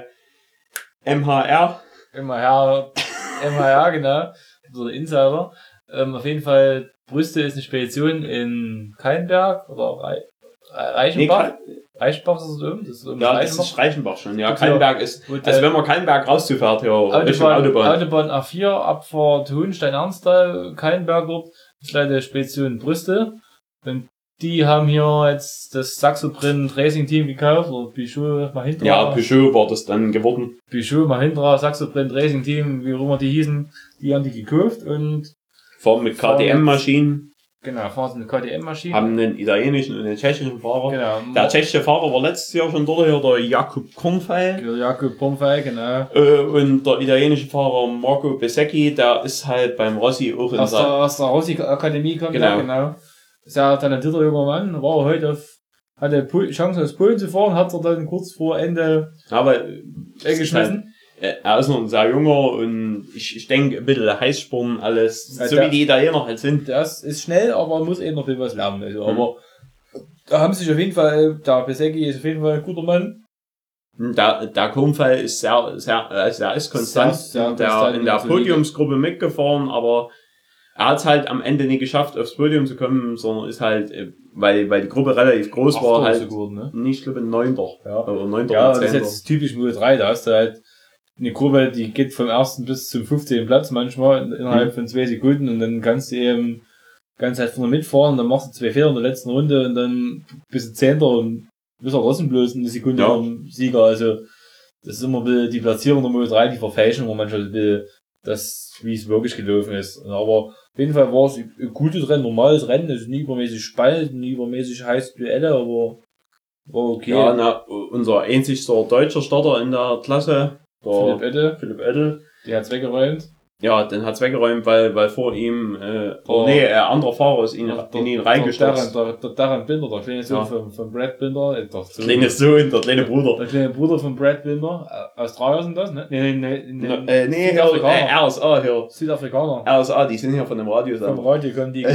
M H R. M H R, M H R, genau. Oder Insider. Ähm, auf jeden Fall, Brüste ist eine Spedition in Kallenberg oder Re Reichenbach. Nee, Reichenbach ist es oben? Das ist ja, das ist Reichenbach schon. Ja, Kallenberg ist, also wenn man Kallenberg rauszufährt, ja, Autobahn, Autobahn. Autobahn A vier, Abfahrt Hohenstein-Ernsthal, Kallenberg dort. Das ist leider Spedition Brüste. Und die haben hier jetzt das Saxo-Print Racing Team gekauft, oder Peugeot Mahindra. Ja, Peugeot war das dann geworden. Peugeot Mahindra, Saxo-Print Racing Team, wie auch immer die hießen, die haben die gekauft und fahren mit K T M-Maschinen. Genau, fahren sie mit K T M-Maschinen. Haben einen italienischen und einen tschechischen Fahrer. Genau. Der tschechische Fahrer war letztes Jahr schon dort, hier der Jakub Kornfeil. Der Jakub Kornfeil, genau. Äh, und der italienische Fahrer Marco Besecchi, der ist halt beim Rossi auch in aus der, aus der Rossi-Akademie kommt. Genau. Ja, genau. Sehr talentierter junger Mann, war heute auf, hatte Chance aus Polen zu fahren, hat er dann kurz vor Ende aber weggeschmissen. Halt, er ist noch ein sehr junger und ich, ich denke ein bisschen Heißsporn alles, ja, so der, wie die Italiener halt sind. Der ist, ist schnell, aber muss eben noch viel was lernen. Also, mhm. Aber da haben sich auf jeden Fall, der Besecchi ist auf jeden Fall ein guter Mann. Der, der Kornfall ist sehr, sehr, also er ist konstant, sehr, sehr der, konstant in der Podiumsgruppe mitgefahren, aber er hat es halt am Ende nicht geschafft, aufs Podium zu kommen, sondern ist halt, weil, weil die Gruppe relativ groß war, halt so gut, ne? nicht, ich glaube, Neunter. Ja, oder Neunter ja, das ist jetzt typisch Moto drei, da hast du halt eine Gruppe, die geht vom ersten bis zum fünfzehnten Platz manchmal innerhalb mhm. von zwei Sekunden und dann kannst du eben ganz halt vorne mitfahren, dann machst du zwei Fehler in der letzten Runde und dann bist du Zehnter und bist auch trotzdem bloß eine Sekunde ja. vom Sieger, also das ist immer die Platzierung der Moto drei, die verfälschen immer manchmal das, wie es wirklich gelaufen ist. Aber auf jeden Fall war es ein gutes Rennen, normales Rennen, es ist nie übermäßig spannend, nie übermäßig heiß Duelle, aber war okay. Ja, na, unser einzigster deutscher Starter in der Klasse, der Philipp Edde, Philipp Edde, der hat's weggeräumt. Ja, den hat's weggeräumt, weil, weil vor ihm, äh, oh, nee, ein anderer Fahrer ist ihn, Ach, in ihn reingestürzt. Der, der, der Darren Binder, der kleine Sohn ja. von, von Brad Binder. Der kleine Sohn, der kleine Bruder. Der kleine Bruder von Brad Binder. Australier sind das, ne? Nee, nee, nee, nee, äh, nee Südafrikaner. Äh, R S A hier. Südafrikaner. R S A, die sind ja von dem Radio. Vom Radio kommen die.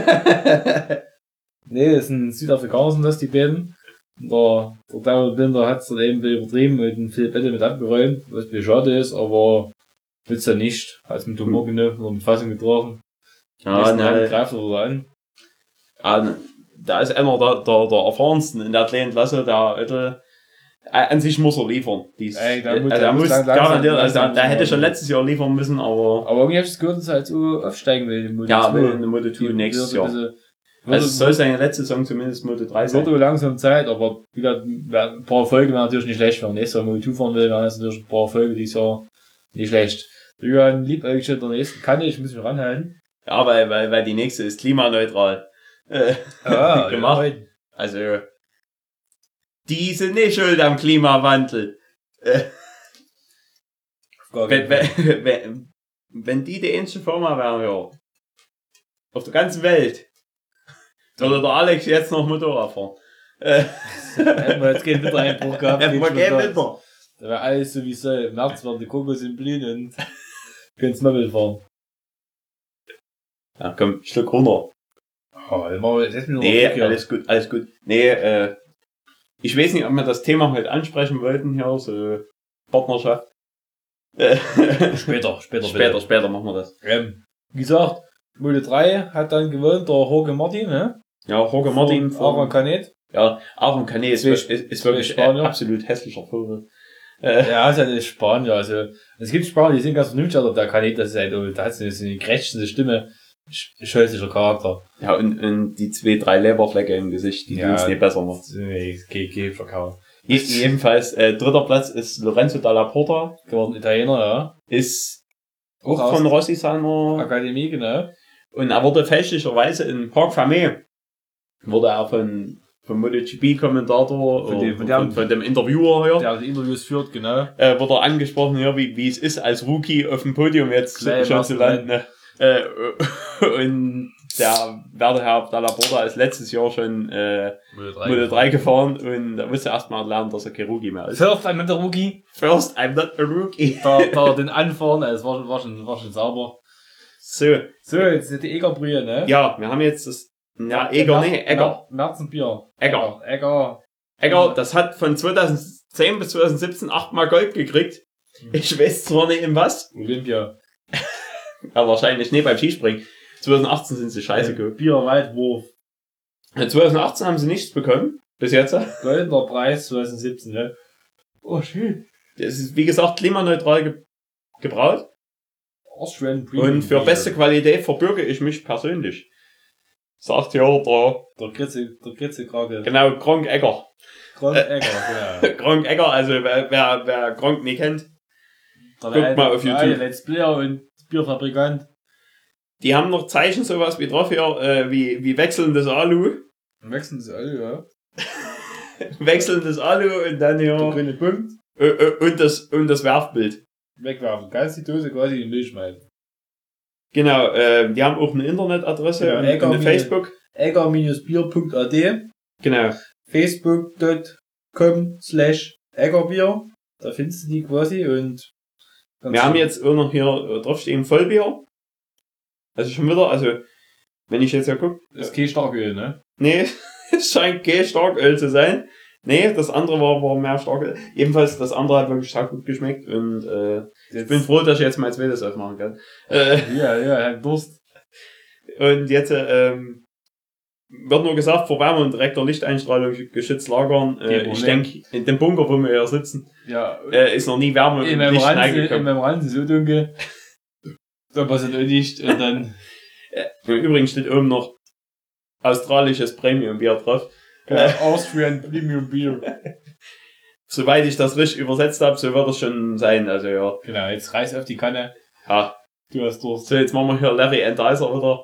Nee, das sind Südafrikaner, sind das, die beiden. Der, der Darren Binder hat's dann eben übertrieben und den Philipp Edde mit abgeräumt, was mir schade ist, aber willst du ja nicht. Hat's mit Humor genommen oder mit Fassung getroffen. Ja, ne. Greift er da an. Ja, da ist einer der, der, der erfahrensten in der kleinen Klasse, der Edde. An sich muss er liefern. Dies, Ey, da muss, also er muss garantiert, also da, da hätte schon letztes Jahr liefern müssen, aber. Aber irgendwie hab ich das gehört, dass er halt so aufsteigen will, in Moto ja, zwei. Ja, in Moto zwei nächstes Jahr. Also es soll seine letzte Saison zumindest Moto drei sein. Wird langsam Zeit, aber wie gesagt, ein paar Folgen wären natürlich nicht schlecht, wenn er nächstes Jahr Moto zwei fahren will, wären es natürlich ein paar Folgen dieses Jahr nicht schlecht. Julian Liebäugchen der nächsten Kante, ich muss mich ranhalten. Ja, weil, weil, weil die nächste ist klimaneutral äh, ja, gemacht. Ja. Also, die sind nicht schuld am Klimawandel. Äh, wenn, wenn, wenn, wenn die die einzige Firma wären, ja, auf der ganzen Welt, würde der Alex jetzt noch Motorrad fahren. Äh. Hätten wir jetzt keinen Wintereinbruch gehabt. Hätten wir keinen Winter. Da wäre alles so wie es soll. Im März werden die Kokos in Blühen und können Möbel fahren. Ja, komm, Stück runter. Oh, dann machen wir jetzt nee, alles gut, alles gut. Nee, äh, ich weiß nicht, ob wir das Thema heute ansprechen wollten hier, so Partnerschaft. später, später. Später, später machen wir das. Ähm, wie gesagt, Mode drei hat dann gewonnen, der Jorge Martin, ne? Ja, Jorge Martin. Aaron Canet. Ja, Aaron Canet ist, ist, ist wirklich ein absolut hässlicher Vogel. Äh. Ja, ist halt ein Spanier, also, es gibt Spanier, die sind ganz vernünftig, aber der Canet, das ist halt, da hat so eine krächzende Stimme, scheußlicher Charakter. Ja, und, und die zwei, drei Leberflecke im Gesicht, die ja, tun's nicht besser machen. Nee, okay, okay, verkaufen. Jedenfalls, äh, dritter Platz ist Lorenzo Dalla Porta. Geworden Italiener, ja. Ist auch, auch von Rossi seiner Akademie, genau. Und er wurde fälschlicherweise in Parc Fermé, wurde er von, vom MotoGP-Kommentator, von, dem, von, von, von dem Interviewer hier, der die Interviews führt, genau, äh, wurde er angesprochen hier, wie, wie es ist, als Rookie auf dem Podium jetzt Gleich schon zu landen. Ne? Äh, und der Werder Dalla Porta ist letztes Jahr schon äh, Moto drei gefahren und da musste erstmal lernen, dass er kein Rookie mehr ist. First, I'm not a Rookie. First, I'm not a Rookie. Da, da den Anfahren, es war, war, schon, war schon sauber. So. So, jetzt ist die Egerbrühe, ne? Ja, wir haben jetzt das, ja, Eger, nee, Egger. Märzenbier. Egger. Egger. Egger, das hat von zweitausendzehn bis zweitausendsiebzehn achtmal Gold gekriegt. Ich weiß zwar nicht in was. Olympia. Aber wahrscheinlich nicht beim Skispringen. zweitausendachtzehn sind sie scheiße geholt. Bierweitwurf. zweitausendachtzehn haben sie nichts bekommen. Bis jetzt. Goldener Preis zweitausendsiebzehn, ne? Oh, schön. Das ist, wie gesagt, klimaneutral ge gebraut. Austrian Und für beste Qualität verbürge ich mich persönlich. Sagt ja der... Der Kritze, der Kritze-Krake. Genau, Gronk Egger. Gronk Egger, genau. Gronk Egger, also wer, wer, wer Gronk nicht kennt, der guckt mal auf YouTube. Der Let's Player und Bierfabrikant. Die haben noch Zeichen, sowas wie drauf hier, äh, wie, wie wechselndes Alu. Wechselndes Alu, ja. Wechselndes Alu und dann hier... Der grüne Punkt. Äh, äh, und das, und das Werfbild. Wegwerfen. Ganz die Dose quasi in den Müll schmeißen. Genau, äh, die haben auch eine Internetadresse ja, und, und eine Facebook. egger bier punkt a d. Genau. facebook punkt com slash eggerbier. Da findest du die quasi und... Wir haben jetzt auch noch hier draufstehen Vollbier. Also schon wieder, also, wenn ich jetzt ja gucke. Das ist kein Starköl, ne? Nee, es scheint kein Starköl zu sein. Nee, das andere war, war mehr Starköl. Jedenfalls, das andere hat wirklich stark gut geschmeckt und äh, ich bin froh, dass ich jetzt mal zweites aufmachen kann. Äh, ja, ja, Herr Durst. Und jetzt ähm, wird nur gesagt, vor Wärme und direkter Lichteinstrahlung geschützt lagern. Äh, ich denke, in dem Bunker, wo wir hier sitzen, ja, äh, ist noch nie Wärme und Licht reingekommen. In meinem Rand ist so dunkel. Da passiert auch nicht. Und dann... Übrigens steht oben noch australisches Premium-Bier drauf. Äh, Austrian Premium Beer. Soweit ich das richtig übersetzt habe, so wird es schon sein. Also ja. Genau, jetzt reiß auf die Kanne. Ja. Du hast Durst. So, jetzt machen wir hier Larry and Dicer wieder.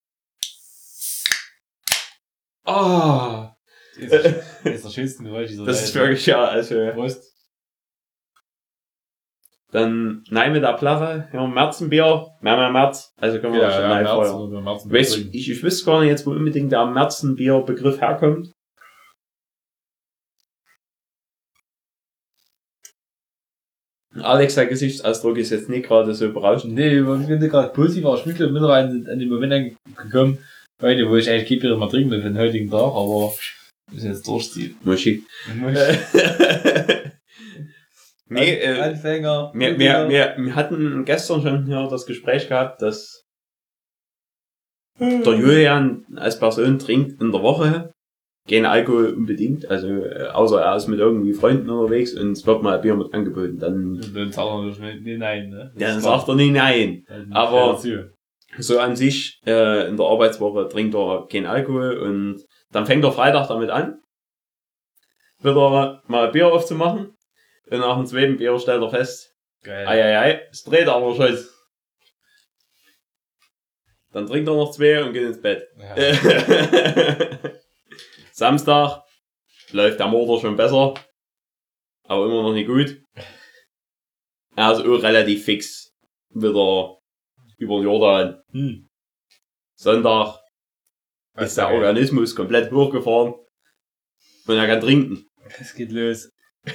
Ah! Oh. Das ist, das ist der schönste Geräusch dieser Das Welt, ist wirklich, ja, also. Prost. Dann nein mit der Plache, ja, Märzenbier, mehr mehr März, also können wir ja, schon ja, Märzen, weiß, ich, ich wüsste gar nicht jetzt, wo unbedingt der Märzenbier-Begriff herkommt. Alex, sein Gesichtsausdruck ist jetzt nicht gerade so berauschend. Nee, ich bin gerade positiv, aber ich bin mittlerweile an, an den Moment gekommen, heute, wo ich eigentlich kein Bier mehr trinken will für den heutigen Tag, aber wir müssen jetzt durchziehen. Muschi. Nee, äh, Anfänger. Wir, wir, wir, wir hatten gestern schon hier das Gespräch gehabt, dass der Julian als Person trinkt in der Woche kein Alkohol unbedingt, also äh, außer er ist mit irgendwie Freunden unterwegs und es wird mal ein Bier mit angeboten, dann, dann sagt er nicht nein, ne? Dann sagt er nicht nein. Aber so an sich äh, in der Arbeitswoche trinkt er kein Alkohol und dann fängt er Freitag damit an, wieder mal ein Bier aufzumachen. Und nach dem zweiten Bier stellt er fest, geil. Ei, ei, ei, es dreht aber schon. Dann trinkt er noch zwei und geht ins Bett. Ja. Samstag läuft der Motor schon besser, aber immer noch nicht gut. Er ist auch relativ fix wieder über den Jordan. Hm. Sonntag ist der Organismus komplett hochgefahren und er kann trinken. Es geht los.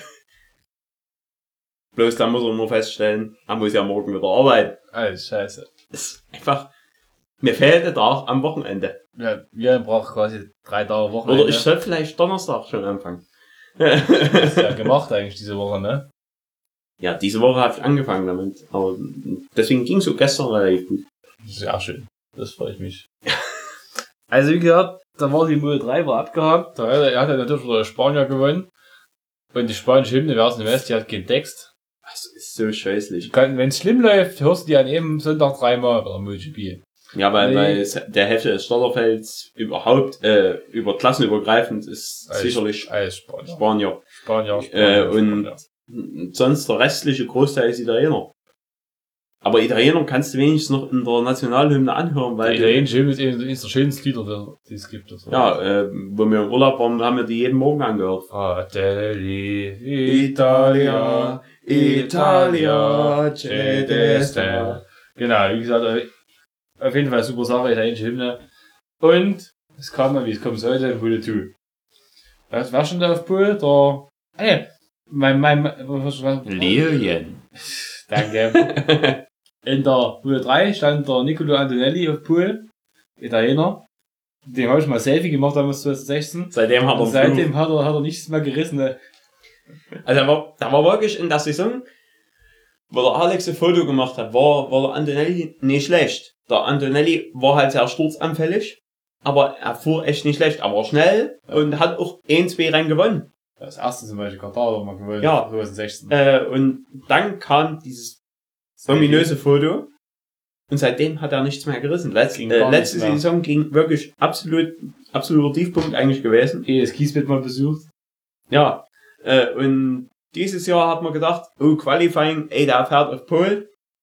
Bloß dann muss er nur feststellen, er muss ja morgen wieder arbeiten. Alles scheiße. Das ist einfach, mir fehlt der Tag am Wochenende. Ja, wir brauchen quasi drei Tage Wochenende. Oder ich soll vielleicht Donnerstag schon anfangen. Das ist ja gemacht eigentlich diese Woche, ne? Ja, diese Woche habe ich angefangen damit. Aber deswegen ging es so gestern relativ gut. Sehr schön. Das freut mich. Also wie gesagt, da war die Model drei war abgehakt. Da hat er hat natürlich wieder Spanier gewonnen. Und die spanische Hymne, wer es nicht weiß, die hat keinen Text. Das ist so scheußlich. Wenn es schlimm läuft, hörst du die an jedem Sonntag dreimal bei der MotoGP. Ja, weil, Nee. weil der Hälfte des Starterfelds überhaupt äh, über klassenübergreifend ist Alles- sicherlich Alles Spanier. Spanier. Spanier, Äh, Spanier, und Spanier. sonst der restliche Großteil ist Italiener. Aber Italiener kannst du wenigstens noch in der Nationalhymne anhören, weil Der italienische Hymne ist eines eines der schönsten Lieder, die es gibt. Das ja, äh, wo wir im Urlaub waren, haben wir die jeden Morgen angehört. Fratelli Italia, Italia, c'è destra. Genau, wie gesagt, auf jeden Fall super Sache, italienische Hymne. Und es kam mal, wie es kommen sollte, Hule Tu. Was war schon da auf Pool? Der, ah, mein, mein, was, was, Lilien. Danke. In der Hule drei stand der Niccolo Antonelli auf Pool, Italiener. Dem habe ich mal ein Selfie gemacht, damals zwanzig sechzehn. Seitdem hat er Und einen seitdem hat er, hat er nichts mehr gerissen. Ne? Also, da war, da war wirklich in der Saison, wo der Alex ein Foto gemacht hat, war, war der Antonelli nicht schlecht. Der Antonelli war halt sehr sturzanfällig, aber er fuhr echt nicht schlecht. Er war schnell Ja. und hat auch ein, zwei Rennen gewonnen. Das erste zum Beispiel Katar hat er mal gewonnen. Ja. zwanzig sechzehn. Äh, und dann kam dieses ominöse Foto und seitdem hat er nichts mehr gerissen. Letz, Ging äh, gar letzte nichts mehr. Saison ging wirklich absolut, absoluter Tiefpunkt eigentlich gewesen. Eh, das Kiesbett mal besucht. Ja, äh, und dieses Jahr hat man gedacht, oh, Qualifying, ey, der fährt auf Pole.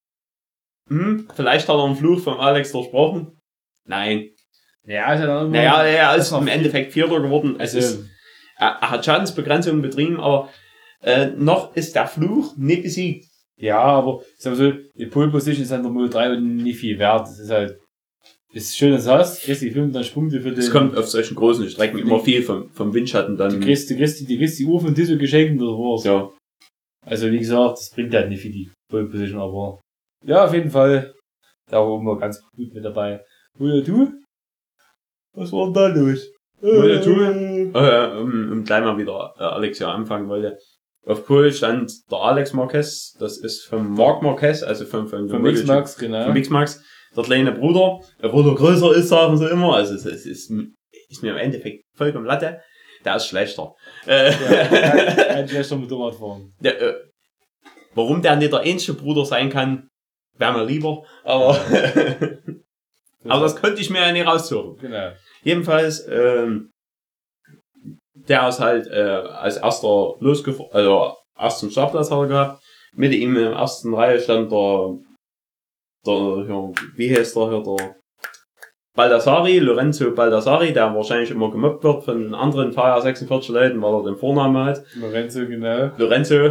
Hm, vielleicht hat er einen Fluch vom Alex durchbrochen. Nein. Ja, ist ja dann immer. Naja, er das ist noch im viel- Endeffekt Vierter geworden. Es Also, ist, er, er hat Schadensbegrenzungen betrieben, aber äh, noch ist der Fluch nicht besiegt. ja, aber ich sag mal so, die Pole Position ist an der Model drei und nicht viel wert. Das ist halt, ist schön, dass du hast. Kriegst die fünfunddreißig Punkte für den. Es kommt auf solchen großen Strecken immer viel vom, vom Windschatten Du dann. kriegst, du kriegst, die- du kriegst die Uhr von Disso geschenkt oder was. Ja. Also, wie gesagt, das bringt halt nicht für die Pole Position, aber. Ja, auf jeden Fall. Da war immer ganz gut mit dabei. Oder du? Was war denn da los? Oder du? Äh, Äh, um, um gleich mal wieder äh, Alex ja anfangen wollte. Auf Pole stand der Alex Marquez, das ist vom Marc Marquez, also vom, vom, Von Mixmax, genau. Von Mixmax, der kleine Bruder, obwohl er größer ist, sagen sie immer, also es, es ist, ist mir im Endeffekt vollkommen Latte, der ist schlechter. Äh, Ja, ein schlechter Motorrad fahren. der, äh, warum der nicht der ähnliche Bruder sein kann, wäre mir lieber, aber, aber das konnte ich mir ja nicht raussuchen. Genau. Jedenfalls, ähm, der ist halt äh, als erster losgefahren, also ersten Startplatz hat er gehabt. Mit ihm in der ersten Reihe stand der, der hier, wie heißt der hier, der Baldassari, Lorenzo Baldassari, der wahrscheinlich immer gemobbt wird von anderen V R sechsundvierzig Leuten, weil er den Vornamen hat. Lorenzo, genau. Lorenzo,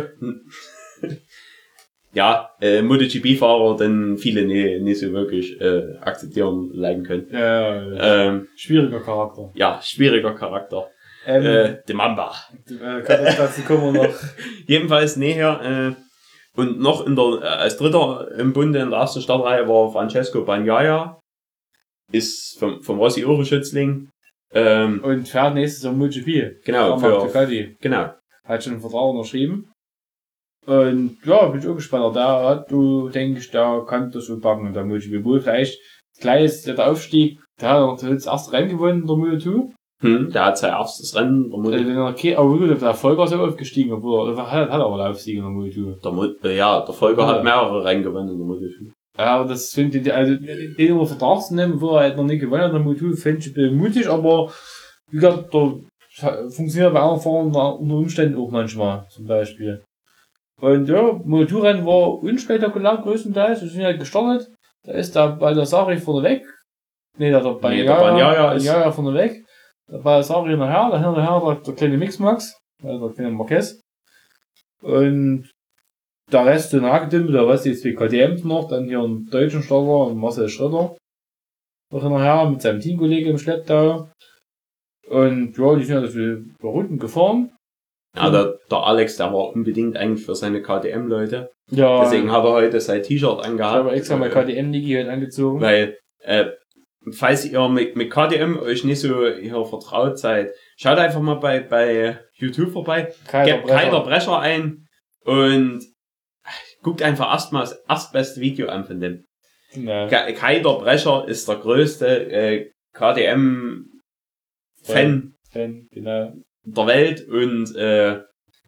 ja, äh, MotoGP-Fahrer, den viele nicht, nicht so wirklich äh, akzeptieren, leiden können. Ja, ja. Ähm, Schwieriger Charakter. ja, schwieriger Charakter. Ähm, Äh, de Mamba. äh, dazu kommen wir noch. Jedenfalls näher, äh, und noch in der, äh, als Dritter im Bunde in der ersten Startreihe war Francesco Bagnaia, ist vom, vom Rossi Oro Schützling, ähm, Und fährt nächstes Jahr MotoGP. genau, Für für, Ducati. genau, Hat schon einen Vertrag unterschrieben. Und ja, bin ich auch gespannt. Der hat, du denkst, der kann das so packen. Der MotoGP wohl vielleicht gleich ist der Aufstieg. Der hat noch das erste Rennen gewonnen, der Moto zwei. hm, der hat sein erstes Rennen, der, Mo Also, wenn er okay, aber gut, der Volker ist ja aufgestiegen, obwohl er hat, hat aber Laufsieg in der Moto zwei. der, Mo äh, ja, der Volker Ja. hat mehrere Rennen gewonnen in der Moto zwei. Ja, aber das finde ich, also, den immer Vertrag zu nehmen, wo er halt noch nicht gewonnen hat, in der Moto zwei, finde ich ein bisschen mutig, aber, wie gesagt, der funktioniert bei anderen Fahrern unter unter Umständen auch manchmal, zum Beispiel. Und ja, Moto zwei Rennen war unspektakulär größtenteils, wir sind halt gestartet, da ist der Baldassari vorne weg, nee, der, der Nee, der Bagnaia ist- Bagnaia vorne weg, der Baldassari nachher, der hinterher der, der kleine Mixmax, also der kleine Marquez, und der Rest in Hagedümpel, da weiß ich jetzt wie K T M noch, dann hier einen deutschen Starter und Marcel Schröder. noch hinterher mit seinem Teamkollege im Schlepptau. Und ja, die sind ja also über Runden gefahren. Ja, der, der Alex, der war unbedingt eigentlich für seine K T M-Leute. Ja. Deswegen hat er heute sein T-Shirt angehabt. Ich habe extra mein K T M-Niki heute angezogen. Weil, äh, falls ihr mit, mit K T M euch nicht so hier vertraut seid, schaut einfach mal bei, bei YouTube vorbei, gebt Kaiser Brecher ein und guckt einfach erstmal das erstbeste Video an von dem. Ja. Kaiser Brecher ist der größte äh, K T M-Fan Fan, genau. der Welt und äh,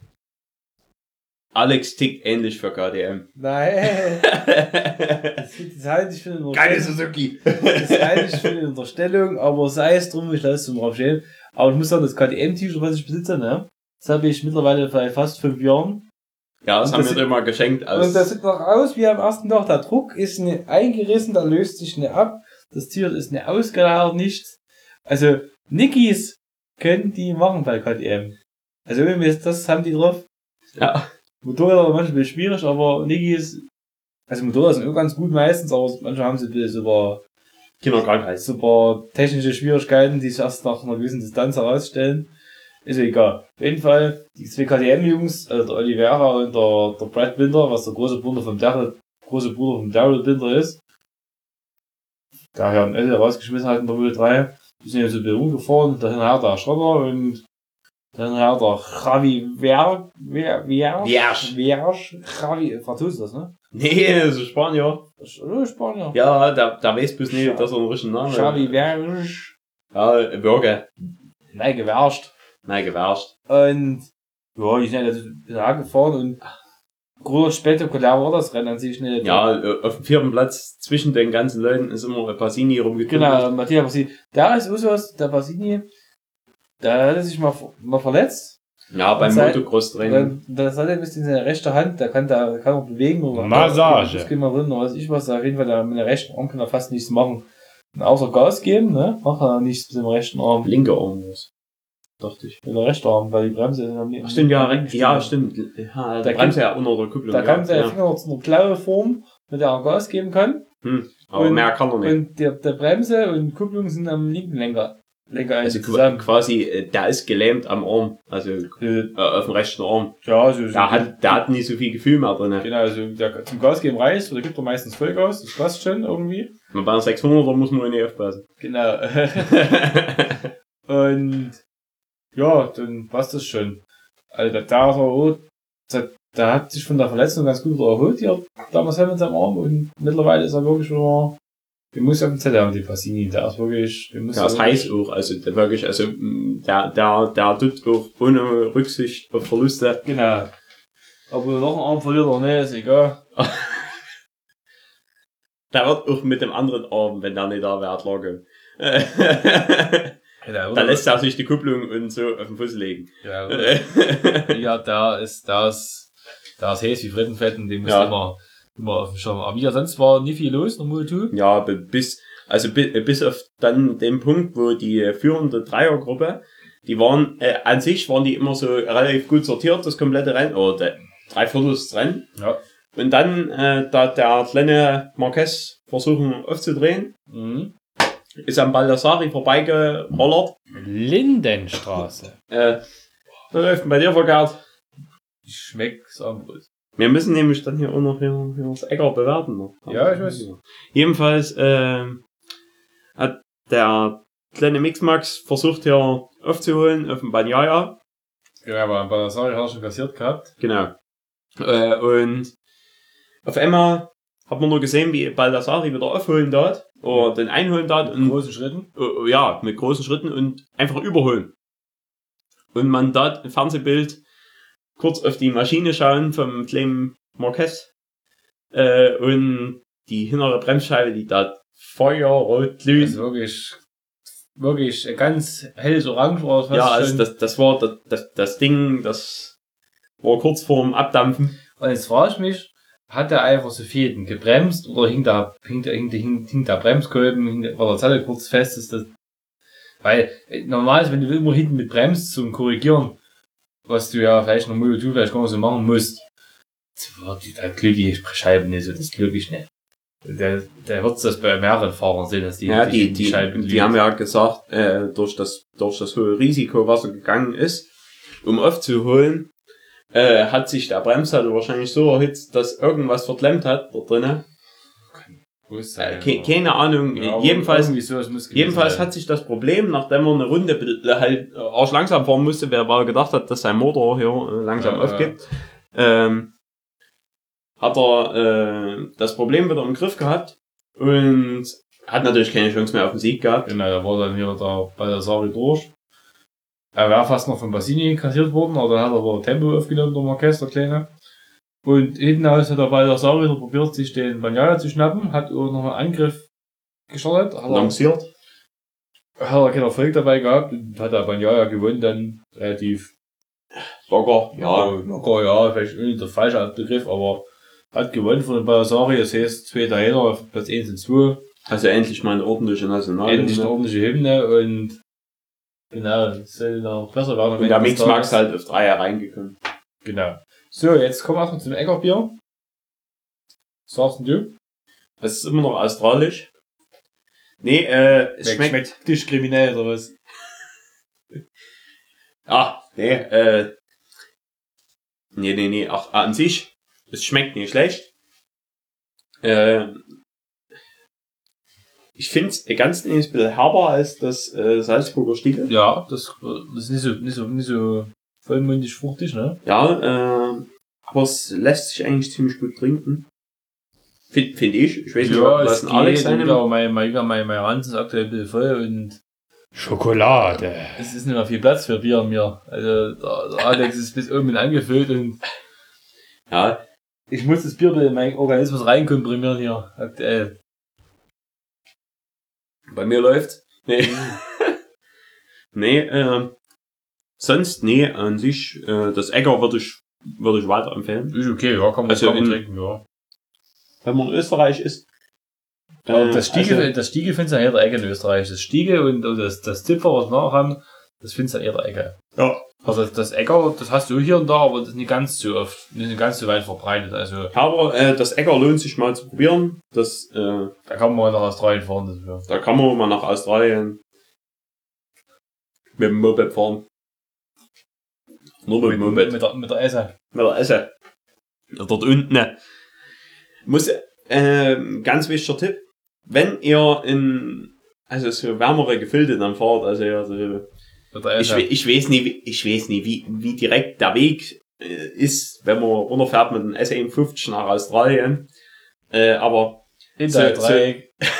Alex tickt ähnlich für K T M. Nein. das, das halte ich für eine Geile Suzuki. Das halte ich für eine Unterstellung, aber sei es drum, ich lasse es zum drauf stehen. Aber ich muss sagen, das K T M-T-Shirt, was ich besitze, ne, das habe ich mittlerweile bei fast fünf Jahren. Ja, das und haben das wir dir immer geschenkt. Als und das sieht noch aus wie am ersten Tag. Der Druck ist nicht eingerissen, der löst sich nicht ab. Das T-Shirt ist nicht ausgelagert, nichts. Also, Nikis können die machen bei K T M. Also, irgendwie das haben die drauf. Ja. Motorräder manchmal schwierig, aber Nikis, also Motorräder sind auch ganz gut meistens, aber manchmal haben sie super, Kinderkrankheit. super technische Schwierigkeiten, die sich erst nach einer gewissen Distanz herausstellen. Ist ja egal. Auf jeden Fall, die zwei K T M-Jungs, also der Oliveira und der, der Brad Binder, was der große Bruder vom Daryl, große Bruder vom Daryl Binder ist, der ja ein L rausgeschmissen hat in der Model drei, die sind jetzt so rumgefahren, dahin her der Schrotter und dann hat der Javi Ver, Ver, Viersch, Viersch, Javi, Franzose das, ne? Nee, das ist Spanier. Das ist oder Spanier? Ja, der, der weiß bloß nicht, dass er einen richtigen Namen hat. Javi Viersch. Ja, Bürger. Nein, gewärscht. Nein, gewärscht. Und, ja, die sind halt da gefahren und groß spektakulär war das Rennen an sich nicht. Ja, auf dem vierten Platz zwischen den ganzen Leuten ist immer Passini rumgekommen. Genau, Mattia Passini. Da ist auch sowas, der Passini, da hat er sich mal, mal verletzt. Ja, beim Motocross-Training. Das hat er ein bisschen seine rechte Hand, da kann da kann er bewegen. Oder Massage. Das geht mal drin, oder weiß ich was, auf jeden Fall, da mit der rechten Arm kann er fast nichts machen. Und außer Gas geben, ne, macht er nichts mit dem rechten Arm. Linke Arm muss. Dachte ich. Mit der rechten Arm, weil die Bremse ist am Ach, stimmt, ja, ja, stimmt. Ja, der Bremse ja unter der Kupplung. Da kann der ja. Finger zu einer klaue Form, mit der er Gas geben kann. Hm, aber und, mehr kann er nicht. Und der, der Bremse und Kupplung sind am linken Lenker. Lenker also zusammen. Quasi, der ist gelähmt am Arm, also äh, auf dem rechten Arm. Ja, also so der hat, der hat nicht so viel Gefühl mehr drin. Genau, also der zum Gas geben reicht, oder gibt er meistens Vollgas, das passt schon irgendwie. Und bei einer sechshunderter muss man nicht aufpassen. Genau. Und ja, dann passt das schon. Also der, der, der, der, der hat sich von der Verletzung ganz gut erholt, hier damals mit seinem Arm, und mittlerweile ist er wirklich wieder. Wir müssen auf dem Zettel haben, die Passini, der ist wirklich, wir müssen. Der ist heiß auch, also der wirklich, also der, der, der tut auch ohne Rücksicht auf Verluste. Genau. Aber noch einen Arm verliert er nicht, ist egal. Der wird auch mit dem anderen Arm, wenn der nicht da wäre, lagen. Ja, da lässt er sich die Kupplung und so auf den Fuß legen. Ja, ja, der ist, der ist, der ist heiß wie Frittenfett, und dem muss ja. immer, immer auf dem Schirm. Aber wieder sonst war nie viel los, normal tu. Ja, bis, also bis, bis auf dann den Punkt, wo die führende Dreiergruppe, die waren, äh, an sich waren die immer so relativ gut sortiert, das komplette Rennen, oder drei Viertel des Rennen. Ja. Und dann, äh, da der kleine Marquez versuchen aufzudrehen, Mhm. ist am Baldassari vorbeigerollert. Lindenstraße. Äh, was läuft bei dir verkehrt? Ich schmeck's Armbrust. Wir müssen nämlich dann hier auch noch hier, hier das Äcker bewerten. Noch. Ja, ich weiß. Jedenfalls äh, hat der kleine Mixmax versucht hier aufzuholen auf dem Banyaya. Ja, aber bei der Sache hat er schon kassiert gehabt. Genau. Äh, und auf einmal hat man nur gesehen, wie Baldassari wieder aufholen dort, oder den einholen dort. Mit großen Schritten? Äh, ja, mit großen Schritten und einfach überholen. Und man dort im Fernsehbild kurz auf die Maschine schauen vom kleinen Marquez äh, und die hintere Bremsscheibe, die da feuerrot glüht. Das ist wirklich, wirklich ganz helles Orange war es. Ja, also das, das war das, das, das Ding, das war kurz vorm Abdampfen. Und jetzt frage ich mich, hat er einfach so Fäden gebremst, oder hing da, hing da, hing, hing, hing da Bremskolben, hing da, war der Zelle kurz fest, ist das, weil, normal ist, wenn du immer hinten mit bremst zum Korrigieren, was du ja vielleicht noch mal du vielleicht gar nicht so machen musst, da glüht die Scheibe nicht so, das glück ich nicht. Der, der wird das bei mehreren Fahrern sehen, dass die, ja, die, die, die, die, die haben ja gesagt, äh, durch das, durch das hohe Risiko, was er gegangen ist, um aufzuholen, äh, hat sich der Bremssattel wahrscheinlich so erhitzt, dass irgendwas verklemmt hat da drinnen. Äh, ke keine Ahnung, ja, jedenfalls, so, jedenfalls sein. Hat sich das Problem, nachdem er eine Runde halt arsch langsam fahren musste, wer mal gedacht hat, dass sein Motor hier äh, langsam ja, aufgibt, ja. ähm, hat er äh, das Problem wieder im Griff gehabt und hat natürlich keine Chance mehr auf den Sieg gehabt. Genau, er war dann hier da bei der Sari durch. Er wäre fast noch von Bassini kassiert worden, aber dann hat er aber Tempo aufgenommen, der Marquez, der Kleine. Und hinten aus hat er bei der Sari probiert, sich den Bagnaia zu schnappen, hat auch noch einen Angriff gestartet. Hat lanciert. Er, hat er keinen Erfolg dabei gehabt und hat der Bagnaia gewonnen, dann relativ locker, ja. Locker, ja, vielleicht nicht der falsche Begriff, aber hat gewonnen von den Baldassari, das heißt, zwei Italiener auf Platz eins und zwei. Also endlich mal eine ordentliche Nationalhymne. Endlich eine ordentliche Hymne und genau, das soll noch besser werden. Und der Mix Max halt auf drei reingekommen. Genau. So, jetzt kommen wir erstmal zum Eggerbier. Was sagst du? Das ist immer noch australisch. Nee, äh, es schmeckt, schmeckt dich kriminell oder was? Ah, nee, äh, nee, nee, nee, ach, an sich, es schmeckt nicht schlecht. Äh, ich find's ganz ein bisschen herber als das äh, Salzburger Stiegel. Ja, das, das ist nicht so, nicht so, nicht so vollmundig fruchtig, ne? Ja, äh, aber es lässt sich eigentlich ziemlich gut trinken. Finde find ich. Ich weiß nicht, ja, was ein Alex sein aber mein, mein, mein, mein Ranzen ist aktuell ein bisschen voll und Schokolade. Es ist nicht mehr viel Platz für Bier an mir. Also, der, der Alex ist bis oben angefüllt und ja, ich muss das Bier in meinen Organismus reinkomprimieren hier, aktuell. Bei mir läuft's. Nee. nee, äh, sonst, nee, an sich, äh, das Egger würde ich, würde ich weiterempfehlen. Ist okay, ja, kann man, also kann man in, trinken, ja. Wenn man in Österreich ist. Äh, das Stiegel, also, das Stiegel findest du ja eher der Ecke in Österreich. Das Stiegel und, und das, das Zipfer, was wir noch haben, das findest du ja eher der Ecke. Ja. Also das Egger, das hast du hier und da, aber das ist nicht ganz so oft, nicht ganz so weit verbreitet. Also, aber äh, das Egger lohnt sich mal zu probieren. Das, äh, da kann man mal nach Australien fahren. Das da kann man mal nach Australien mit dem Moped fahren. Nur mit dem Moped. Mit der, mit der Esse. Mit der Esse. Dort unten. Ne. Muss, äh, ganz wichtiger Tipp. Wenn ihr in, also so wärmere Gefilde dann fahrt, also ja, so, ich, ich weiß nicht, ich weiß nicht, wie, wie direkt der Weg äh, ist, wenn man runterfährt mit dem S einundfünfzig nach Australien. Äh, aber so, so,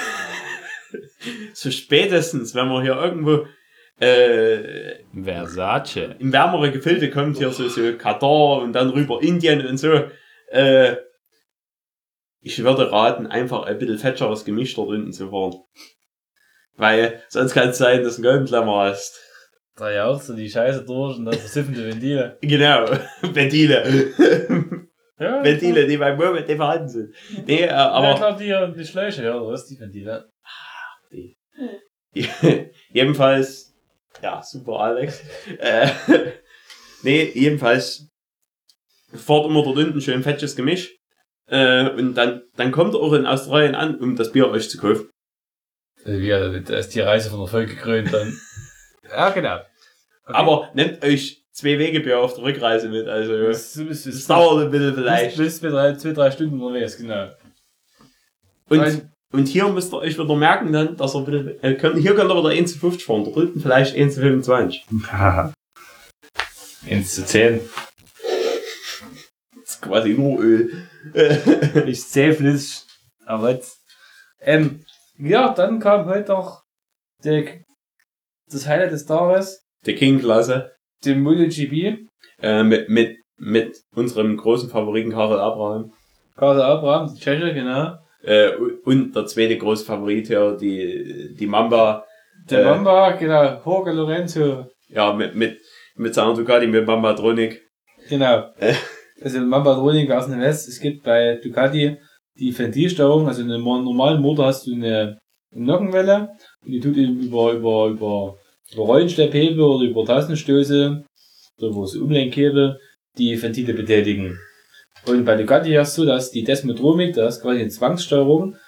so spätestens, wenn man hier irgendwo äh, Versace in wärmere Gefilde kommt, hier so, so Katar und dann rüber Indien und so, äh, ich würde raten, einfach ein bisschen fetscheres Gemisch dort unten zu fahren. Weil sonst kann es sein, dass du einen Goldenklemmer hast. Da jauchst du die Scheiße durch und dann versiffen die Ventile. Genau, Ventile. Ja, Ventile, die beim Moment die vorhanden sind. Nee, äh, aber... Ja, klar, die, die Schläuche, ja, oder was, die Ventile? Ach, die. Jedenfalls, ja, super, Alex. äh, nee, jedenfalls fahrt immer dort unten schön fettes Gemisch. Äh, und dann, dann kommt ihr auch in Australien an, um das Bier euch zu kaufen. Ja, da ist die Reise von der Folge gekrönt dann. Ja, genau. Okay. Aber nehmt euch zwei Wegebier auf der Rückreise mit, also das, das, das, das dauert ein bisschen vielleicht. Du bist mit drei, zwei, drei Stunden unterwegs, genau. Und, Weil, und hier müsst ihr euch wieder merken dann, dass ihr bitte, äh, könnt, hier könnt ihr wieder eins zu fünfzig fahren, da drüben vielleicht eins zu fünfundzwanzig. Haha. eins zu zehn. Das ist quasi nur Öl. Ist sehr flüssig. Aber jetzt, ähm, ja, dann kam heute noch der, das Highlight des Tages. Der King-Klasse. Dem MotoGP. Äh, mit, mit, mit unserem großen Favoriten Karel Abraham. Karel Abraham, Tscheche, genau. Äh, und der zweite große Favorit hier, die, die Mamba. Der äh, Mamba, genau, Jorge Lorenzo. Ja, mit, mit, mit seiner Ducati, mit Mamba Tronic. Genau. Also Mamba Tronic aus dem West. Es gibt bei Ducati die Ventilsteuerung, also in einem normalen Motor hast du eine Nockenwelle und die tut eben über, über, über, über Rollenschlepphebel oder über Tastenstöße oder über so Umlenkhebel die Ventile betätigen. Und bei Ducati hast du, dass die Desmotronic, das ist quasi eine Zwangssteuerung,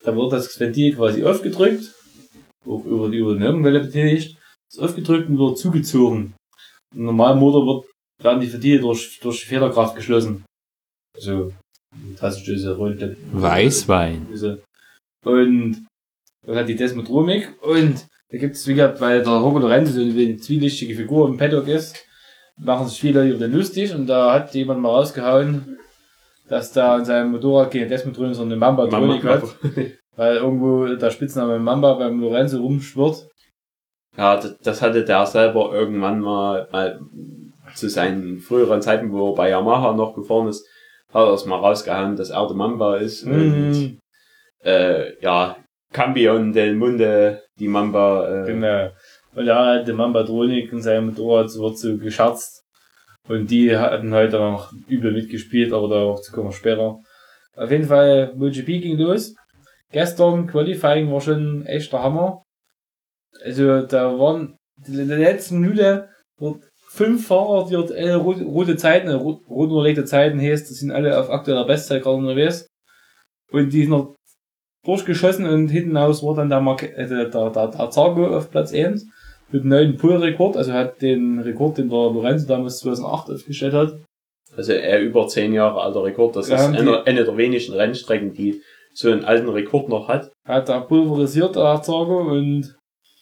da wird das Ventil quasi aufgedrückt, auch über die, über die Nirkenwelle betätigt, ist aufgedrückt und wird zugezogen. Im normalen Motor wird, werden die Ventile durch, durch Federkraft geschlossen. Also, Tassenstöße, Rollklepp. Weißwein. Und dann hat die Desmodromik und da gibt es, wie gesagt, weil der Rocco Lorenzo so eine zwielichtige Figur im Paddock ist, machen sich viele Leute über den lustig und da hat jemand mal rausgehauen, dass da in seinem Motorrad keine Desmodromik, sondern eine Mamba-Dronik hat, weil irgendwo der Spitzname Mamba beim Lorenzo rumschwirrt. Ja, das, das hatte der selber irgendwann mal, mal zu seinen früheren Zeiten, wo er bei Yamaha noch gefahren ist, hat er es mal rausgehauen, dass er der Mamba ist. Mm. Und äh, ja, Campion del Munde, die Mamba. Äh, Genau. Und da hat der Mamba-Dronik in seinem Motorrad wird so gescherzt. Und die hatten heute noch übel mitgespielt, aber da auch zu kommen später. Auf jeden Fall, MotoGP ging los. Gestern, Qualifying war schon echt der Hammer. Also, da waren, in der letzten Minute, wird fünf Fahrer, die äh, rote, rote Zeiten, äh, rot unterlegte Zeiten heißt, das sind alle auf aktueller Bestzeit gerade unterwegs. Und die sind noch durchgeschossen und hinten raus war dann der, Marke, äh, der, der, der, der Zargo auf Platz eins mit einem neuen Pool-Rekord, also hat den Rekord, den der Lorenzo damals zweitausendacht aufgestellt hat. Also er über zehn Jahre alter Rekord, das Wir ist haben eine, eine der wenigen Rennstrecken, die so einen alten Rekord noch hat. Hat er pulverisiert, der Zargo, und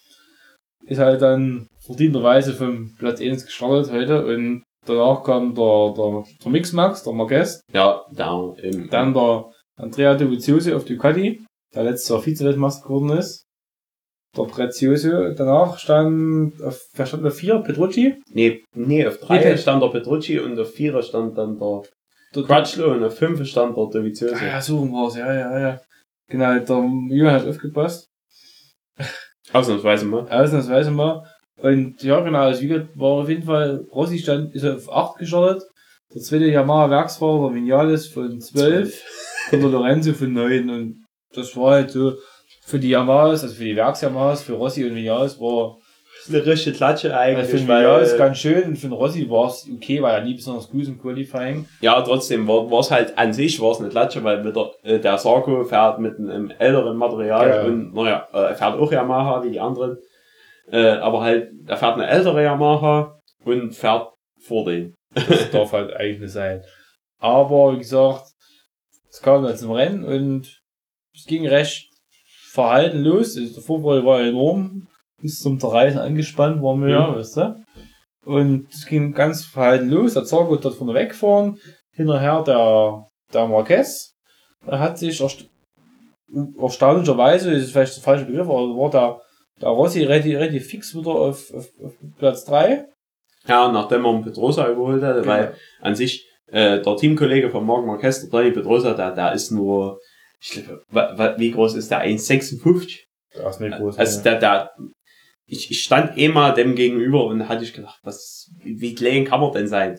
ist halt dann verdienterweise vom Platz eins gestartet heute und danach kam der, der, der Mixmax, der Marquez, Ja, da im, dann der Andrea Dovizioso auf Ducati, der letztes Jahr Vize-Weltmeister geworden ist, der Prezioso, danach stand auf, wer stand auf vier? Petrucci? nee, nee, auf drei Nee, stand der Petrucci und auf vier stand dann der Der Crutchlow und auf fünf stand der Dovizioso. Ah, ja, so war's, ja, ja, ja. Genau, der Jürgen hat aufgepasst. Ausnahmsweise mal. Ausnahmsweise mal. Und ja, genau, also wie gesagt, war auf jeden Fall, Rossi stand, ist auf acht gestartet. Der zweite Yamaha Werksfahrer, der Vinales von zwölf. Und der Lorenzo von neun. Und das war halt so, für die Yamahas, also für die Werks-Yamahas, für Rossi und Vinales war, Das ist eine richtige Klatsche also eigentlich. für den weil, Vinales ganz schön, und für den Rossi war es okay, weil er nie besonders gut im Qualifying. Ja, trotzdem war es halt an sich war es eine Klatsche, weil mit der, äh, der Sarko fährt mit einem älteren Material Ja. und naja, äh, er fährt auch Yamaha wie die anderen. Äh, aber halt, er fährt eine ältere Yamaha und fährt vor denen. Das darf halt eigentlich nicht sein. Aber wie gesagt, es kam dann zum Rennen und es ging recht verhalten los. Also der Vorfreude war enorm. Bis zum Zerreißen angespannt waren wir, ja, Mhm. weißt du. Und es ging ganz verhalten los. Der Zargo dort vorne wegfahren. Hinterher der, der Marquez. Er hat sich erst, erstaunlicherweise, das ist vielleicht der falsche Begriff, aber war der, der Rossi relativ, relativ fix wieder auf, auf, auf Platz drei. Ja, nachdem er einen Pedrosa überholt hatte, weil an sich äh, der Teamkollege von Marc Marquez, der Dani Pedrosa, der, der ist nur, ich glaube, wa, wa, wie groß ist der? eins Komma sechsundfünfzig? Der ist nicht groß. Also der, der, ich, ich stand eh mal dem gegenüber und hatte ich gedacht, was, wie klein kann man denn sein?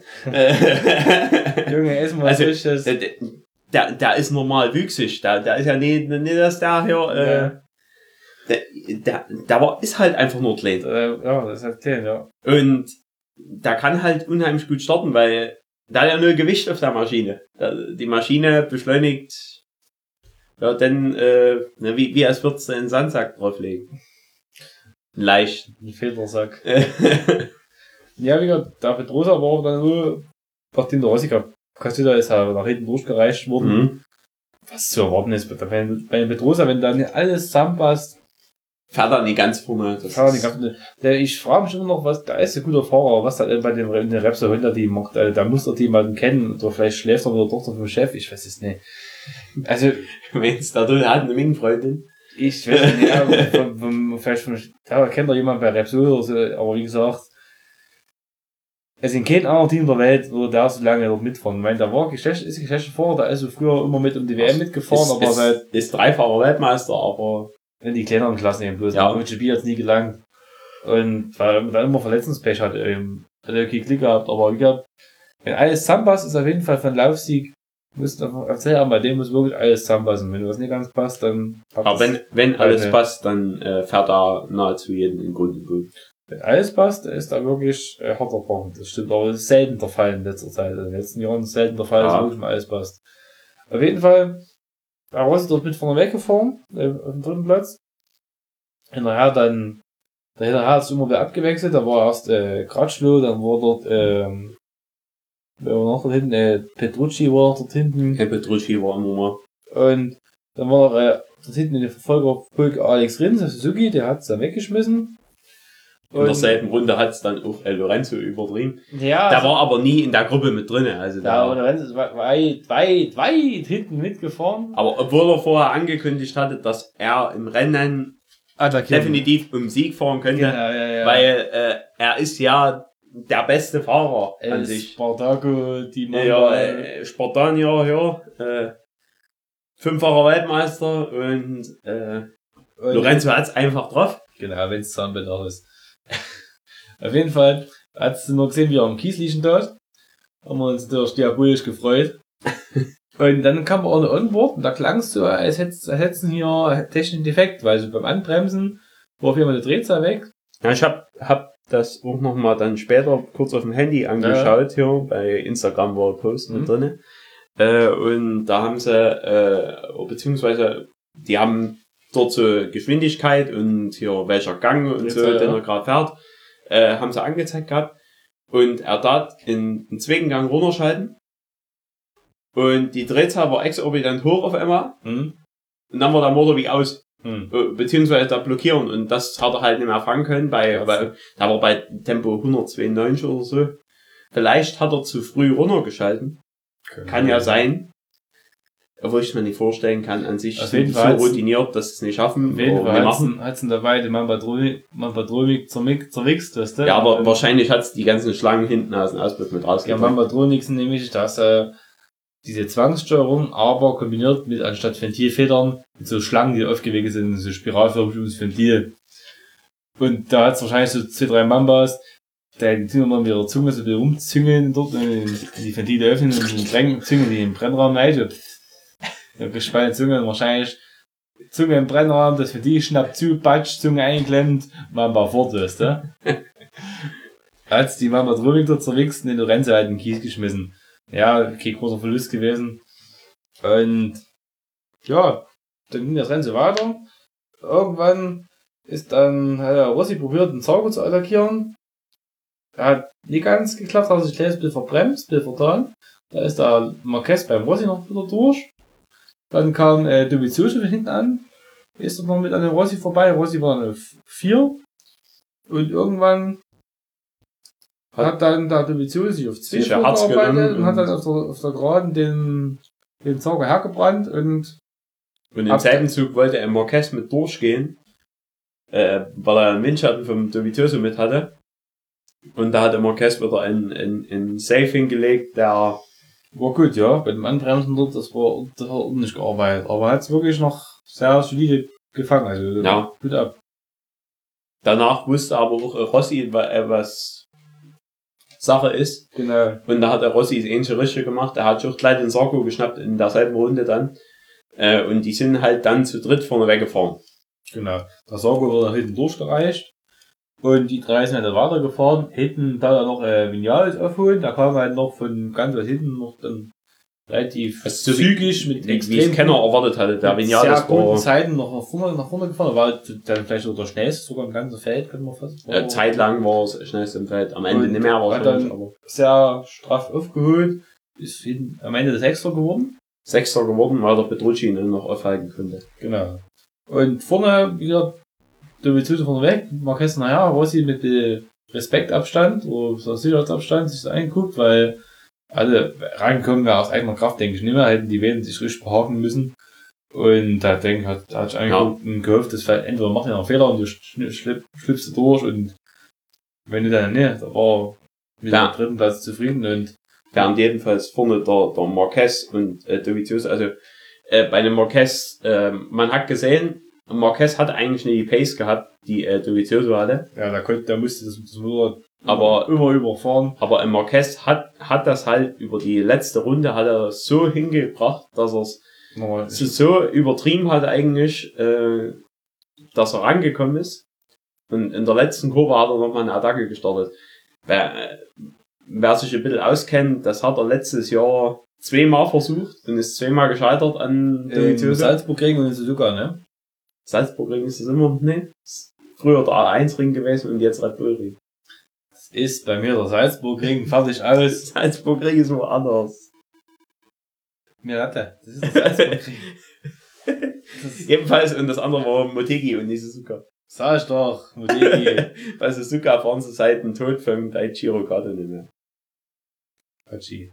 Junge, erstmal Also, also, das. der, der, der ist normal wüchsig, der, der ist ja nicht, nicht dass der hier, äh, Ja. der, der, der war, ist halt einfach nur klein. Äh, ja, das ist halt klein, ja. Und der kann halt unheimlich gut starten, weil da hat ja nur Gewicht auf der Maschine. Die Maschine beschleunigt, ja, dann, äh, wie, wie als würdest du einen Sandsack drauflegen. Leicht. Ein Filtersack. Ja, wie gesagt, der Pedrosa war dann nur, nachdem der Rossi kassiert ist, halt nach hinten durchgereicht worden. Mhm. Was zu erwarten ist, bei, bei Pedrosa, wenn dann alles zusammenpasst, Fährt er nicht ganz vorne. Das kann er ist- nicht ganz, der, ich frage mich immer noch, was, da ist ein guter Fahrer, was da bei dem, in dem Repsol Honda Team macht, also, da muss der Team halt kennen, oder vielleicht schläft er mit der Tochter vom Chef, ich weiß es nicht. Also, Wenn's da drin hat, eine Minenfreundin. ich weiß nicht, ja, vom, vom, vielleicht von, da kennt er jemand bei Repsol oder so, aber wie gesagt, es ist in keinem anderen Team der Welt, wo der so lange dort mitfahren. Ich meine, der war Geschlecht, ist Geschlechtsfahrer, der ist so früher immer mit um die W M mitgefahren, ist, aber ist, seit, ist dreifacher Weltmeister, aber in die kleineren Klassen eben bloß. Ja. Ja. MotoGP hat es nie gelangt. Und weil er immer Verletzungspech hat, ähm, hat er okay Glück gehabt, aber wie gesagt, wenn alles zusammenpasst, ist auf jeden Fall von Laufsieg, musst du erzählen, bei dem muss wirklich alles zusammenpassen. Wenn was nicht ganz passt, dann hat aber es- wenn, wenn alles Eine- passt, dann äh, fährt er nahezu jeden in Grund und Gut. wenn alles passt, ist da wirklich äh, harter Brocken. Das stimmt, aber das ist selten der Fall in letzter Zeit. In den letzten Jahren ist selten der Fall, dass Ja. wirklich mal alles passt. Auf jeden Fall, da Rossi dort mit vorne weggefahren, äh, auf dem dritten Platz. Hinterher dann, dahinterher hat es immer wieder abgewechselt, da war erst, äh, Crutchlow, dann war dort, ähm, wer war noch dort hinten, äh, Petrucci war dort hinten. Herr Petrucci war immer mal. Und dann war noch, äh, dort hinten in der Verfolgerpulk Alex Rins, der Suzuki, der hat's dann weggeschmissen. In derselben Runde hat es dann auch El Lorenzo übertrieben. Ja. Der war aber nie in der Gruppe mit drin. Also ja, der Lorenzo ist weit, weit, weit hinten mitgefahren. Aber obwohl er vorher angekündigt hatte, dass er im Rennen Attackieren. definitiv um Sieg fahren könnte, Genau, ja, ja. weil äh, er ist ja der beste Fahrer El an sich. Spartaco, die Ja, ja, äh, Spartanier, ja, äh, fünffacher Weltmeister und, äh, und Lorenzo hat es einfach drauf. Genau, wenn es Zahnbild auch ist. Auf jeden Fall hat's noch gesehen, wie er am Kies liegen dort. Haben wir uns natürlich diabolisch gefreut. Und dann kam auch eine Onboard und da klang es so, als hätten hier technischen Defekt, weil so beim Anbremsen war auf jeden Fall die Drehzahl weg. Ja, ich hab, hab das auch nochmal dann später kurz auf dem Handy angeschaut, ja. Hier, bei Instagram war ein Post Mhm. mit drinne. Äh, und da haben sie, äh, beziehungsweise, die haben dort so Geschwindigkeit und hier welcher Gang und Jetzt, so, ja. den er gerade fährt, äh, haben sie angezeigt gehabt. Und er tat in den zweiten Gang runterschalten. Und die Drehzahl war exorbitant hoch auf einmal. Hm? Und dann war der Motor wie aus. Hm. Äh, Beziehungsweise da blockieren. Und das hat er halt nicht mehr fangen können, bei, bei, da war bei Tempo hundertzweiundneunzig oder so. Vielleicht hat er zu früh runtergeschalten. Kann ja sein. Obwohl ich mir nicht vorstellen kann, an sich Auf sind jeden die so Fall routiniert, dass sie es nicht schaffen. Auf jeden oder Fall nicht hat's machen. ihn- hat's ihn dabei, den Mambadronik zerwichst, weißt du? Ja, aber wahrscheinlich hat's die ganzen Schlangen hinten aus dem Auspuff mit Ja, rausgebracht. Mambadronik sind nämlich, dass äh, diese Zwangssteuerung, aber kombiniert mit anstatt Ventilfedern, mit so Schlangen, die aufgewickelt sind, so spiralförmig ums Ventil. Und da hat's wahrscheinlich so zwei, drei Mambas, der die Zunge mal mit ihrer Zunge so ein bisschen rumzüngeln dort, und die Ventile öffnen und die Drängen, züngeln die im Brennraum rein. Und ja, gespannte Zunge und wahrscheinlich Zunge im Brennraum, das Ventil schnappt zu, patsch, Zunge eingeklemmt, Mamba fort, weißt du? Hat's die Mambadronik dort zerwichst und den Lorenzo halt in den Kies geschmissen. Ja, okay, großer Verlust gewesen. Und ja, dann ging das Rennen so weiter. Irgendwann ist dann, hat der Rossi probiert, den Sauger zu attackieren. Er hat nicht ganz geklappt, hat sich ein kleines bisschen verbremst, ein bisschen vertan. Da ist der Marquez beim Rossi noch wieder durch. Dann kam äh, Dovizioso von hinten an. Ist dann noch mit an dem Rossi vorbei. Rossi war eine vier. Und irgendwann hat dann der Dovizioso sich auf zwei Sich ein Herz vorgearbeitet genommen und hat dann und- auf der, auf der Geraden den, den Sauger hergebrannt und Und im Ab- selben Zug wollte er Marquez mit durchgehen, äh, weil er einen Windschatten vom Dovizioso mit hatte. Und da hatte Marquez wieder ein, ein, ein Safe hingelegt, der, war gut, ja. Bei dem Anbremsen dort, das war, das war ordentlich gearbeitet. Aber er hat es wirklich noch sehr solide gefangen. Also, Ja. gut ab. danach wusste aber auch Rossi, wa- äh, was Sache ist. Genau. Und da hat der Rossi das ähnliche richtig gemacht. Er hat sich auch gleich den Sarko geschnappt in derselben Runde dann. Äh, und die sind halt dann zu dritt vorne weggefahren. Genau. Der Sargo wurde nach hinten durchgereicht. Und die drei sind halt weitergefahren. Hinten da dann noch äh, Vinales aufholen. Da kam halt noch von ganz weit hinten noch dann relativ Also so wie- zügig mit Wie wie es keiner erwartet hatte. Der mit Vinales sehr guten war Zeiten noch nach vorne, nach vorne gefahren. Er war dann vielleicht sogar der schnellste, sogar im ganzen Feld, könnte man fast äh, zeitlang war es schnellst im Feld. Am Ende Und nicht mehr hat wahrscheinlich, dann- aber sehr straff aufgeholt. Ist hin, am Ende der Sechster geworden. Sechster geworden, weil der Petrucci ihn noch aufhalten konnte. Genau. Und vorne wieder Dovizioso vorne weg. Marquez nachher, Rossi mit äh, Respektabstand oder so Sicherheitsabstand sich das angeguckt, weil alle reinkommen ja aus eigener Kraft, denke ich nicht mehr, hätten die Wählen sich richtig behaken müssen. Und da denke ich, hat, hat sich angeguckt und gehofft, dass vielleicht entweder macht er einen Fehler und du schli- schlipp, schlüpfst du durch und wenn du dann, ne, da war mit Ja. dem dritten Platz zufrieden und Während jedenfalls vorne der, der Marquez und äh, Dovizioso, also äh, bei dem Marquez, äh, man hat gesehen, Marquez hat eigentlich nicht die Pace gehabt, die äh, Dovizioso hatte, ja, da konnte, da musste das, das Motor aber immer überfahren. aber äh, Marquez hat hat das halt über die letzte Runde hat er das so hingebracht, dass er es Nochmal, so, so übertrieben hat eigentlich, äh, dass er rangekommen ist. Und in der letzten Kurve hat er nochmal eine Attacke gestartet. Wer, äh, wer sich ein bisschen auskennt, das hat er letztes Jahr zweimal versucht und ist zweimal gescheitert an Dovizioso. Salzburg-Ring und Suzuka, ne? Salzburg-Ring ist es immer, ne? Früher der A eins Ring gewesen und jetzt Red Bull Ring. Das ist bei mir der Salzburg-Ring, fertig aus. Salzburg-Ring ist nur anders. Mir Latte, das ist der Salzburg-Ring. Ebenfalls, und das andere war Motegi und nicht Suzuka. Sag ich doch, Motegi. Bei Suzuka fahren sie seit dem Tod von Daiichiro Kato nicht mehr. Hachi.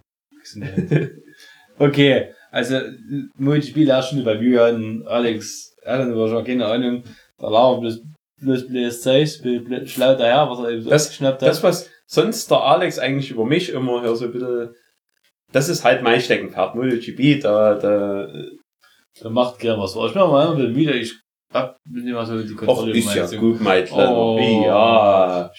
Okay, also MotoGP lernst schon bei Björn, Alex, er hat aber schon keine Ahnung, da lag bloß bloß bloß Zeug, schlau daher, was er eben so das, geschnappt hat. Das, was sonst der Alex eigentlich über mich immer hier so ein bisschen, das ist halt mein Steckenpferd, MotoGP, da, da, da macht gern was. Ich bin mal ein bisschen müde, ich hab bin immer so die Kontrolle. Och, ist ja gut, Meitler. Oh. Ja.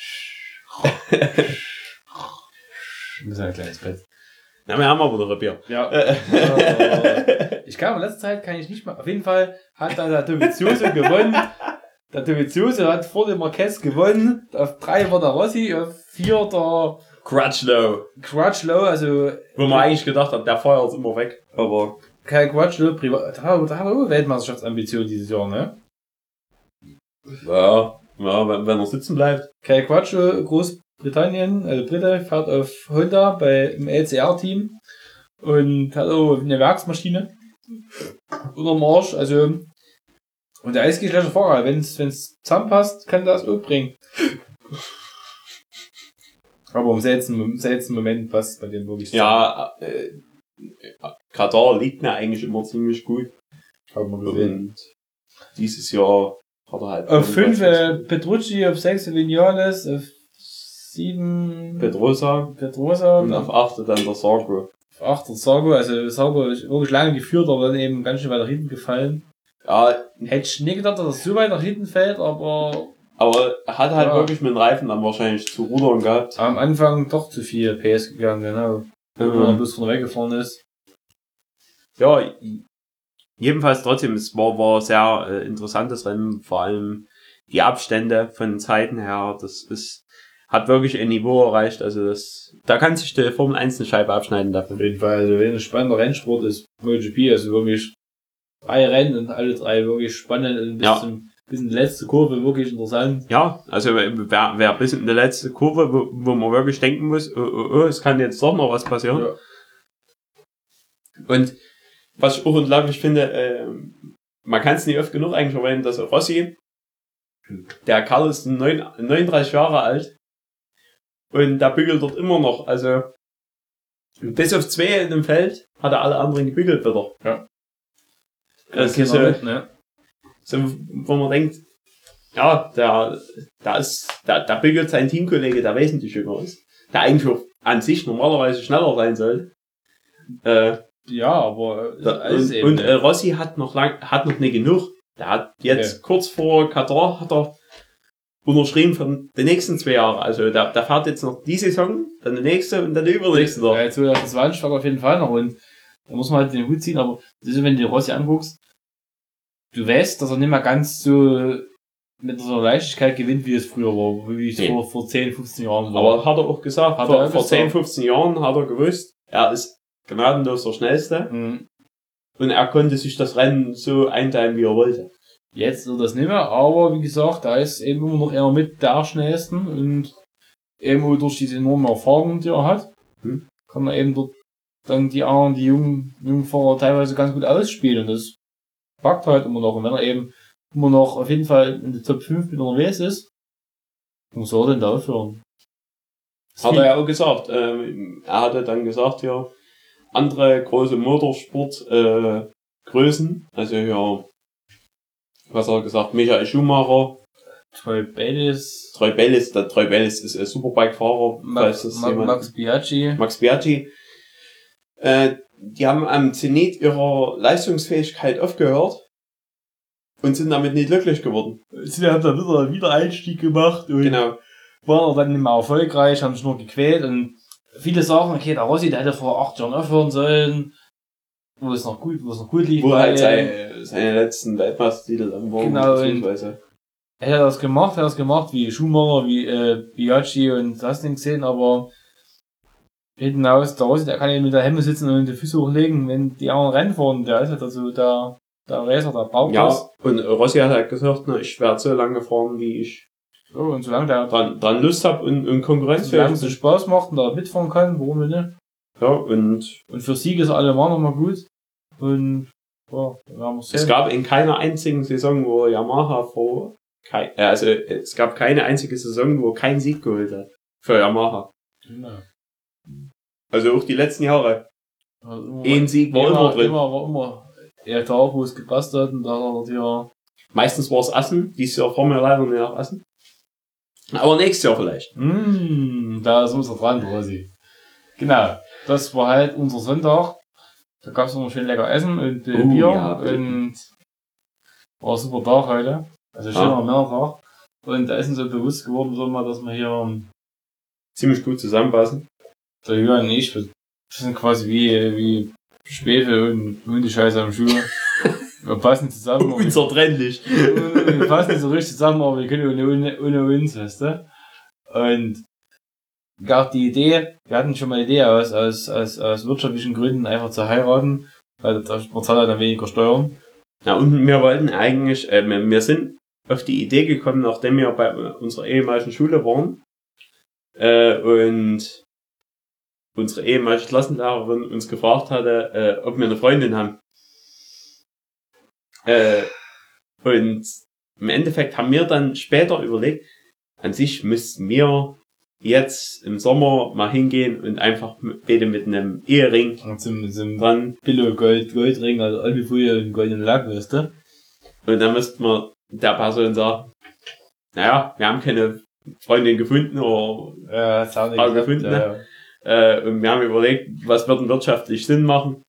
Wir müssen ein kleines Bett. Na, wir haben aber noch ein Bier. Ja. Ich kann in letzter Zeit kann ich nicht mehr. Auf jeden Fall hat dann der Dovizioso gewonnen. Der Dovizioso hat vor dem Marquez gewonnen. Auf drei war der Rossi, auf vier der Crutchlow. Crutchlow, also. Wo man eigentlich gedacht hat, der feuert immer weg. Aber. Kein Crutchlow, privat. Da hat er auch Weltmeisterschaftsambition dieses Jahr, ne? Ja, ja, wenn, wenn er sitzen bleibt. Kai Crutchlow, Großbritannien, also Brite, fährt auf Honda bei, im L C R-Team und hat auch eine Werksmaschine unterm Arsch, also, und der ist schlechter Fahrer, wenn's, wenn's zusammenpasst, kann das auch bringen. Aber im seltenen, im seltenen Moment passt bei dem wirklich. Ja, äh, Katar liegt mir eigentlich immer ziemlich gut. Haben wir gesehen. Und dieses Jahr hat er halt. Auf fünf äh, Petrucci, auf sechs Vinales, auf sieben Pedrosa. Pedrosa. Und auf acht dann der Sargo. Auf acht der Sargo, also Sargo ist wirklich lange geführt, aber dann eben ganz schön weiter hinten gefallen. Ja. Hätte ich nie gedacht, dass er so weit nach hinten fällt, aber. Aber er hat halt ja. wirklich mit den Reifen dann wahrscheinlich zu rudern gehabt. Am Anfang doch zu viel P S gegangen, genau. Wenn Mhm. er bloß von weggefahren ist. Ja, jedenfalls trotzdem, es war, war sehr äh, interessantes Rennen, vor allem die Abstände von den Zeiten her, das ist, hat wirklich ein Niveau erreicht, also das, da kann sich die Formel eins eine Scheibe abschneiden davon. Auf jeden Fall, also wenn ein spannender Rennsport ist, MotoGP, also wirklich drei Rennen und alle drei wirklich spannend und bis Ja. zum, bis in die letzte Kurve wirklich interessant. Ja, also wer, wer bis in die letzte Kurve, wo, wo man wirklich denken muss, oh, oh, oh, es kann jetzt doch noch was passieren. Ja. Und was ich auch unglaublich finde, äh, man kann es nicht oft genug eigentlich erwähnen, dass Rossi, der Karl ist neun, neununddreißig Jahre alt und der bügelt dort immer noch. Also bis auf zwei in dem Feld hat er alle anderen gebügelt wieder. Ja. Das Okay, ist so, mit, ne? so, wo man denkt, ja, der, der ist, der, der bügelt sein Teamkollege, der wesentlich jünger ist, der eigentlich auch an sich normalerweise schneller sein soll. Äh, Ja, aber Da, alles und eben, und ne? äh, Rossi hat noch lang, hat noch nicht genug. Der hat jetzt Okay. kurz vor Katar hat er unterschrieben für die nächsten zwei Jahre. Also der, der fährt jetzt noch die Saison, dann die nächste und dann die übernächste noch. Ja, zwanzig zwanzig fährt auf jeden Fall noch und da muss man halt den Hut ziehen, aber das ist, wenn du den Rossi anguckst, du weißt, dass er nicht mehr ganz so mit so einer Leichtigkeit gewinnt, wie es früher war, wie es Nee. vor, vor zehn, fünfzehn Jahren war. Aber hat er auch gesagt, Hat vor, er vor gesagt. zehn, fünfzehn Jahren hat er gewusst, er ist gnadenlos der Schnellste Mhm. und er konnte sich das Rennen so einteilen, wie er wollte. Jetzt wird das nicht mehr, aber wie gesagt, da ist eben immer noch einer mit der schnellsten und eben auch durch diese enorme Erfahrung, die er hat, Hm. kann er eben dort dann die anderen, die jungen, jungen Fahrer teilweise ganz gut ausspielen und das packt halt immer noch. Und wenn er eben immer noch auf jeden Fall in der Top fünf mit unterwegs ist, wo soll er denn da aufhören? Das Hat ist er ja auch gesagt. Ähm, er hatte dann gesagt, ja, andere große Motorsport äh, Größen, also ja, was hat er gesagt, Michael Schumacher, Troy Bayliss, Troy Bellis, der Troy Bellis ist ein Superbike-Fahrer, Max, falls das Ma- jemand- Max Biaggi. Max Biaggi. Äh, die haben am Zenit ihrer Leistungsfähigkeit aufgehört und sind damit nicht glücklich geworden. Sie haben da wieder einen Wiedereinstieg gemacht und Genau. waren dann nicht mehr erfolgreich, haben sich nur gequält und viele sagen, okay, der Rossi, der hätte vor acht Jahren aufhören sollen, wo es noch gut, wo es noch gut lief. Wo halt weil- seine, seine letzten Weltmeistertitel dann waren, Genau, beziehungsweise. Er hat das gemacht, er hat das gemacht, wie Schumacher, wie äh, Biaggi und das Ding gesehen, aber hinten aus, der Rossi, der kann ja mit der Hemme sitzen und die Füße hochlegen, wenn die anderen Rennen fahren, der ist halt also der, der Racer, der braucht Ja, das. und Rossi hat halt gesagt, na, ich werde so lange fahren, wie ich So, und solange der dran, dran Lust habe und, und Konkurrenz solange es Spaß macht und da mitfahren kann, warum denn nicht? Ja, und Und für Sieg ist allemal nochmal gut. Und, ja, da werden wir es sehen. gab in keiner einzigen Saison, wo Yamaha vor, kei- äh, also es gab keine einzige Saison, wo kein Sieg geholt hat für Yamaha. Genau. Also auch die letzten Jahre. Also immer, Ein Sieg war immer drin. Immer, war immer, ja, da, wo es gepasst hat, und da hat er ja, Meistens war es Assen. Dieses Jahr fahren wir leider nicht nach Assen. Aber nächstes Jahr vielleicht. mm, da ist unser dran, Rosi. Genau. Das war halt unser Sonntag. Da gab es immer schön lecker Essen und äh, Oh, Bier. ja, Und war ein super Tag heute. Also schöner Ja. Männertag. Und da ist uns so bewusst geworden, so mal, dass wir hier, Ziemlich gut zusammenpassen. der Jürgen und ich, wir sind quasi wie, wie Schwefel und Hundescheiße am Schuh. Wir passen zusammen. aber wir- Unzertrennlich. wir passen nicht so richtig zusammen, aber wir können ohne, ohne, ohne uns, weißt du? Und gab die Idee, wir hatten schon mal die Idee aus, aus, aus, aus wirtschaftlichen Gründen einfach zu heiraten, weil da man zahlt dann weniger Steuern. Ja, und wir wollten eigentlich, äh, wir, wir sind auf die Idee gekommen, nachdem wir bei unserer ehemaligen Schule waren, äh, und unsere ehemalige Klassenlehrerin uns gefragt hatte, äh, ob wir eine Freundin haben. Äh, und im Endeffekt haben wir dann später überlegt, an sich müssten wir jetzt im Sommer mal hingehen und einfach beide mit einem Ehering Und zum, zum dran. Billo Gold, Goldring, also Albifolie und goldenen Lack, weißt du? Und dann müssten wir der Person sagen, naja, wir haben keine Freundin gefunden oder, Ja, hat's auch nicht Frau geklappt, gefunden, ja. äh, und wir haben überlegt, was wird denn wirtschaftlich Sinn machen.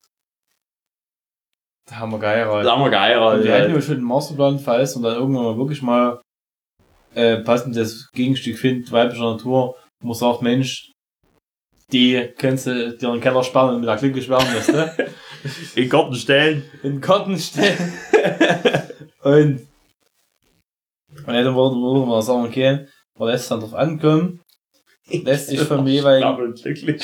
Da haben wir geheiratet. Da haben wir Und geheiratet. wir hatten ja schon einen Masterplan, falls und dann irgendwann mal wirklich mal äh, passendes Gegenstück findet, weiblicher Natur, wo man sagt, Mensch, die kannst du dir in den Keller sperren und mit der Klinke sperren, weißt du? In den Garten stellen. In den Karten stellen. und und dann würde würde man sagen, okay, man lässt dann drauf ankommen, lässt sich vom jeweiligen, Klar und glücklich.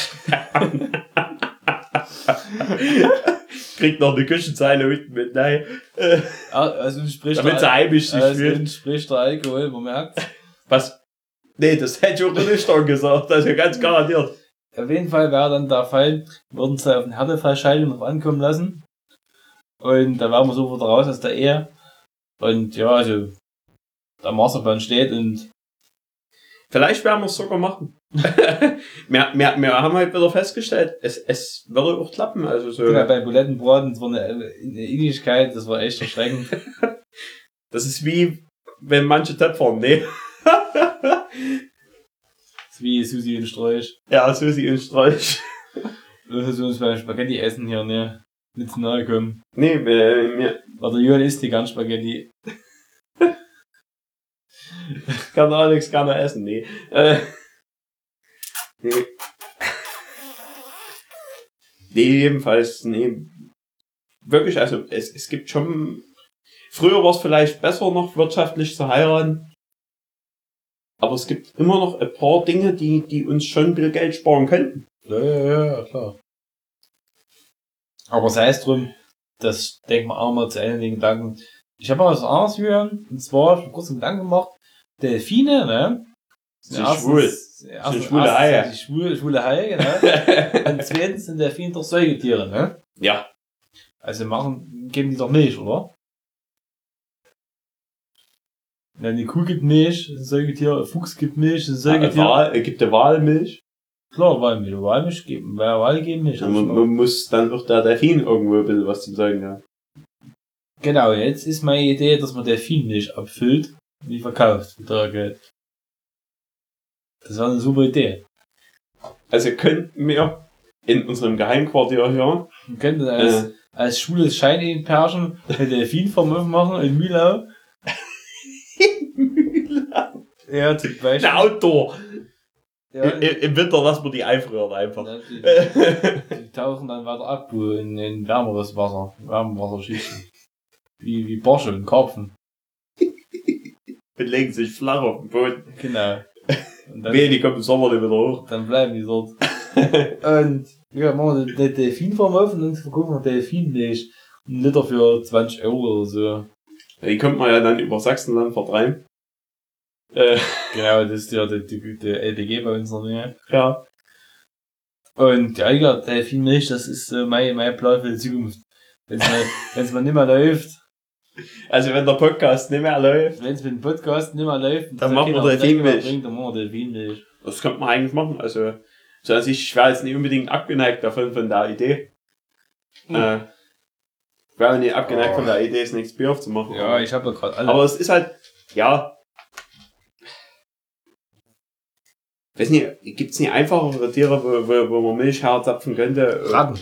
Kriegt noch eine Küchenzeile unten mit, nein. Äh, also spricht damit sie der, heimisch sich also fühlt. spricht der Alkohol, man merkt. Was? Nee, das hätte ich auch nicht schon gesagt, also ganz garantiert. Auf jeden Fall wäre dann der Fall, wir würden es auf den Härtefallscheidung noch ankommen lassen. Und da wären wir sofort raus aus der Ehe. Und ja, also, der Masterplan steht und Vielleicht werden wir es sogar machen. wir, wir, wir haben halt wieder festgestellt, es, es würde auch klappen, also so. ja, bei Bulettenbraten, das war eine, eine Innigkeit, das war echt erschreckend. Das ist wie, wenn manche Töpfern, nee. Das ist wie Susi und Sträuch. Ja, Susi und Sträuch. Lass uns beim Spaghetti essen hier, ne? Nicht zu nahe kommen. Nee, wir, wir Weil der Jürgen isst die ganz Spaghetti. kann Alex gerne essen, nee. Äh, nee. Nee, jedenfalls, nee. Wirklich, also es, es gibt schon. Früher war es vielleicht besser noch wirtschaftlich zu heiraten. Aber es gibt immer noch ein paar Dinge, die, die uns schon ein bisschen Geld sparen könnten. Ja, ja, ja, klar. Aber sei es drum, das denken wir auch mal zu Ende den Gedanken. Ich habe mal was anderes hören, und zwar, ich habe kurz einen Gedanken gemacht, Delfine, ne? Sind schwul. Sind schwule Haie. Die schwule, schwule Haie, genau. Und zweitens sind Delfine doch Säugetiere, ne? Ja. Also machen, geben die doch Milch, oder? Ja, die Kuh gibt Milch, ein Säugetier, ein Fuchs gibt Milch, ein Äh, Säugetier. Wahl, äh, gibt der Walmilch. Klar, Walmilch, Walmilch geben, Wal geben Milch. Ja, man, man muss dann auch der Delfin irgendwo ein bisschen was zu sagen, ja. Genau, jetzt ist meine Idee, dass man Delfinmilch abfüllt und die verkauft für teuer Geld. Das war eine super Idee. Also könnten wir in unserem Geheimquartier hier, Man könnte als, äh, als schwules Scheinehenpärchen eine Delfinfarm aufmachen in Mühlau. Ja, zum Beispiel. ein Outdoor. Ja, I, Im Winter lassen wir die einfrieren einfach. ja, die, die tauchen dann weiter ab wo in, in wärmeres Wasser, Wärmewasserschichten. Wie, wie Borsche und Karpfen. Und legen sich flach auf den Boden. Genau. Und dann, Wehe, die kommen im Sommer nicht wieder hoch. dann bleiben die dort. Und, ja, machen wir den Delfinfarm auf und dann verkaufen wir Delfinmilch. Ein Liter für zwanzig Euro oder so. Die kommt man ja dann über Sachsenland vertreiben. Äh, Genau, das ist ja der, der, der L P G bei uns in der Nähe. ja. Und ja, ja, Delfinmilch, das ist äh, mein, mein Plan für die Zukunft. Wenn es mal, wenn's mal nicht mehr läuft, Also wenn der Podcast nicht mehr läuft, wenn es mit dem Podcast nicht mehr läuft, dann machen wir Delfinmilch. Bringt, dann machen wir Delfinmilch. Das könnte man eigentlich machen. Also, so also ich wäre jetzt nicht unbedingt abgeneigt davon, von der Idee. Mhm. Äh, ich wäre nicht abgeneigt oh. von der Idee, das nächste Bier aufzumachen. Ja, ich habe ja gerade alle. Aber es ist halt, ja. Weiß nicht, gibt's nicht einfachere Tiere, wo, wo, wo man Milch herzapfen könnte? Ratten.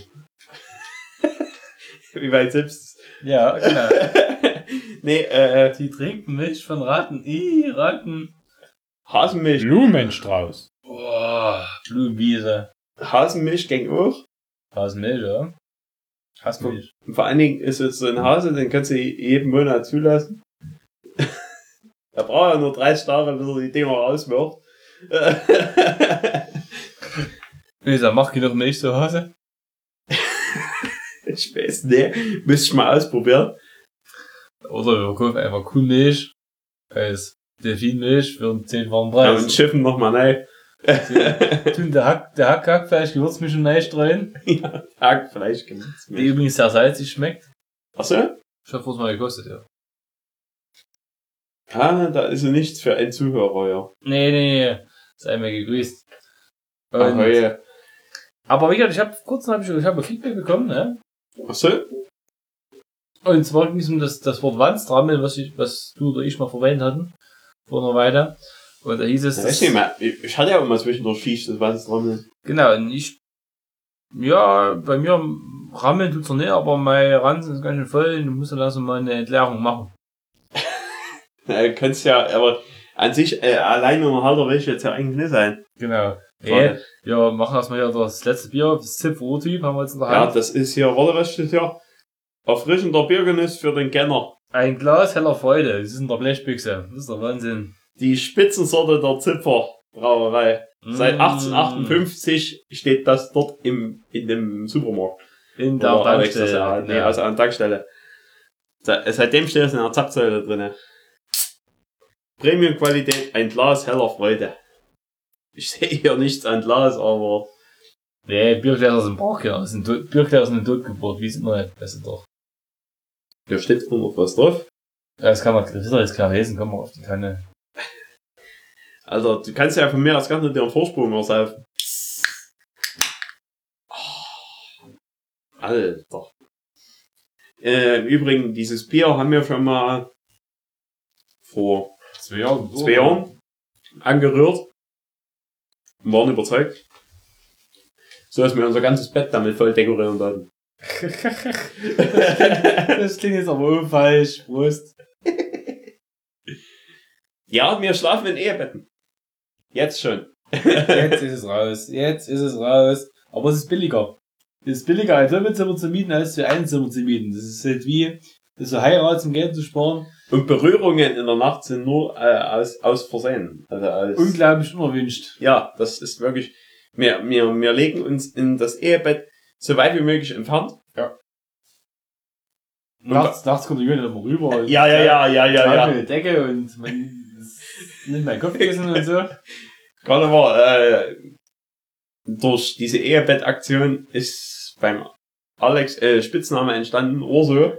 Wie weit selbst. Ja, genau. nee, äh. Die trinken Milch von Ratten. Ih, Ratten. Hasenmilch. Blumenstrauß. Boah, Blumenwiese. Hasenmilch ging auch. Hasenmilch, ja. Hasenmilch. Und vor allen Dingen ist es so ein Hase, den kannst du jeden Monat zulassen. Er braucht ja nur dreißig Tage, bis er die Dinger rauswirft. Wie gesagt, mach genug Milch zu Hause? Ich weiß nicht. Müsste ich mal ausprobieren. Oder wir kaufen einfach Kuhmilch als Delfinmilch für einen zehn warmen Ja, Preis. und schiffen nochmal rein. Tun der Hack, der Hack, Hackfleisch, Gewürzmischung reinstreuen. Ja, Hackfleisch Die übrigens sehr salzig schmeckt. Achso? Ich hab vor's mal gekostet, ja. Ah, da ist ja nichts für einen Zuhörer, ja. Nee, nee, nee. Sei mir gegrüßt. Und, Ach, ja. aber wie gesagt, ich hab, kurz hab ich, ich hab ein Feedback bekommen, ne? Achso? Und zwar ging es um das, das Wort Wandstrammel, was ich, was du oder ich mal verwendet hatten. Vor einer Weile. Und da hieß es, Ja, weiß nicht mehr. Ich hatte ja auch mal zwischendurch Schicht, das war das Rammeln. genau, und ich, ja, bei mir rammeln tut's noch nicht, aber mein Ranzen ist ganz schön voll, du musst ja langsam mal eine Entleerung machen. Ja, du kannst ja, aber an sich, äh, allein um Halter will ich jetzt ja eigentlich nicht sein. Genau. Hey, ja, machen erstmal hier das letzte Bier, das Zip-Rotyp haben wir jetzt in der Ja, Hand. das ist hier, warte, was steht hier? Erfrischender Biergenuss für den Kenner. Ein Glas heller Freude, das ist in der Blechbüchse, das ist der Wahnsinn. Die Spitzensorte der Zipfer Brauerei. Mm. Seit achtzehnhundertachtundfünfzig steht das dort im, in dem Supermarkt. In der Oder Alex, das Tankstelle. ja, nee, Ja. also an der Tankstelle. Se- Seitdem steht es in der Zapfsäule drinne. Premium-Qualität, ein Glas heller Freude. Ich sehe hier nichts an Glas, aber... Nee, Biergläser sind Brauchgläser, sind tot, Biergläser sind totgeburt, wie es immer nicht, das ist doch. Da steht immer noch was drauf. Ja, das kann man, das ist doch jetzt klar lesen, kann man auf die Kanne. Also, du kannst ja von mir aus gar nicht dir einen Vorsprung aussaufen. Alter. Äh, im Übrigen, dieses Bier haben wir schon mal vor Zwei Jahre. zwei Jahren angerührt und waren überzeugt. So, dass wir unser ganzes Bett damit voll dekorieren sollten. Das klingt jetzt aber auch falsch, Prost. Ja, wir schlafen in Ehebetten. Jetzt schon. Jetzt ist es raus, jetzt ist es raus. Aber es ist billiger. Es ist billiger, ein Doppelzimmer zu mieten, als für ein Zimmer zu mieten. Das ist halt wie, das so Heirat zum Geld zu sparen. Und Berührungen in der Nacht sind nur äh, aus, aus Versehen. Also als, Unglaublich unerwünscht. ja, das ist wirklich, wir, wir, wir legen uns in das Ehebett so weit wie möglich entfernt. Nachts, nachts kommt die Jünger immer rüber. Und Ja, ja, ja, ja, ja, ja. Eine Decke und man nimmt mein Kopfkissen und so. Gerade aber, äh, durch diese Ehebettaktion ist beim Alex äh, Spitzname entstanden, Urso.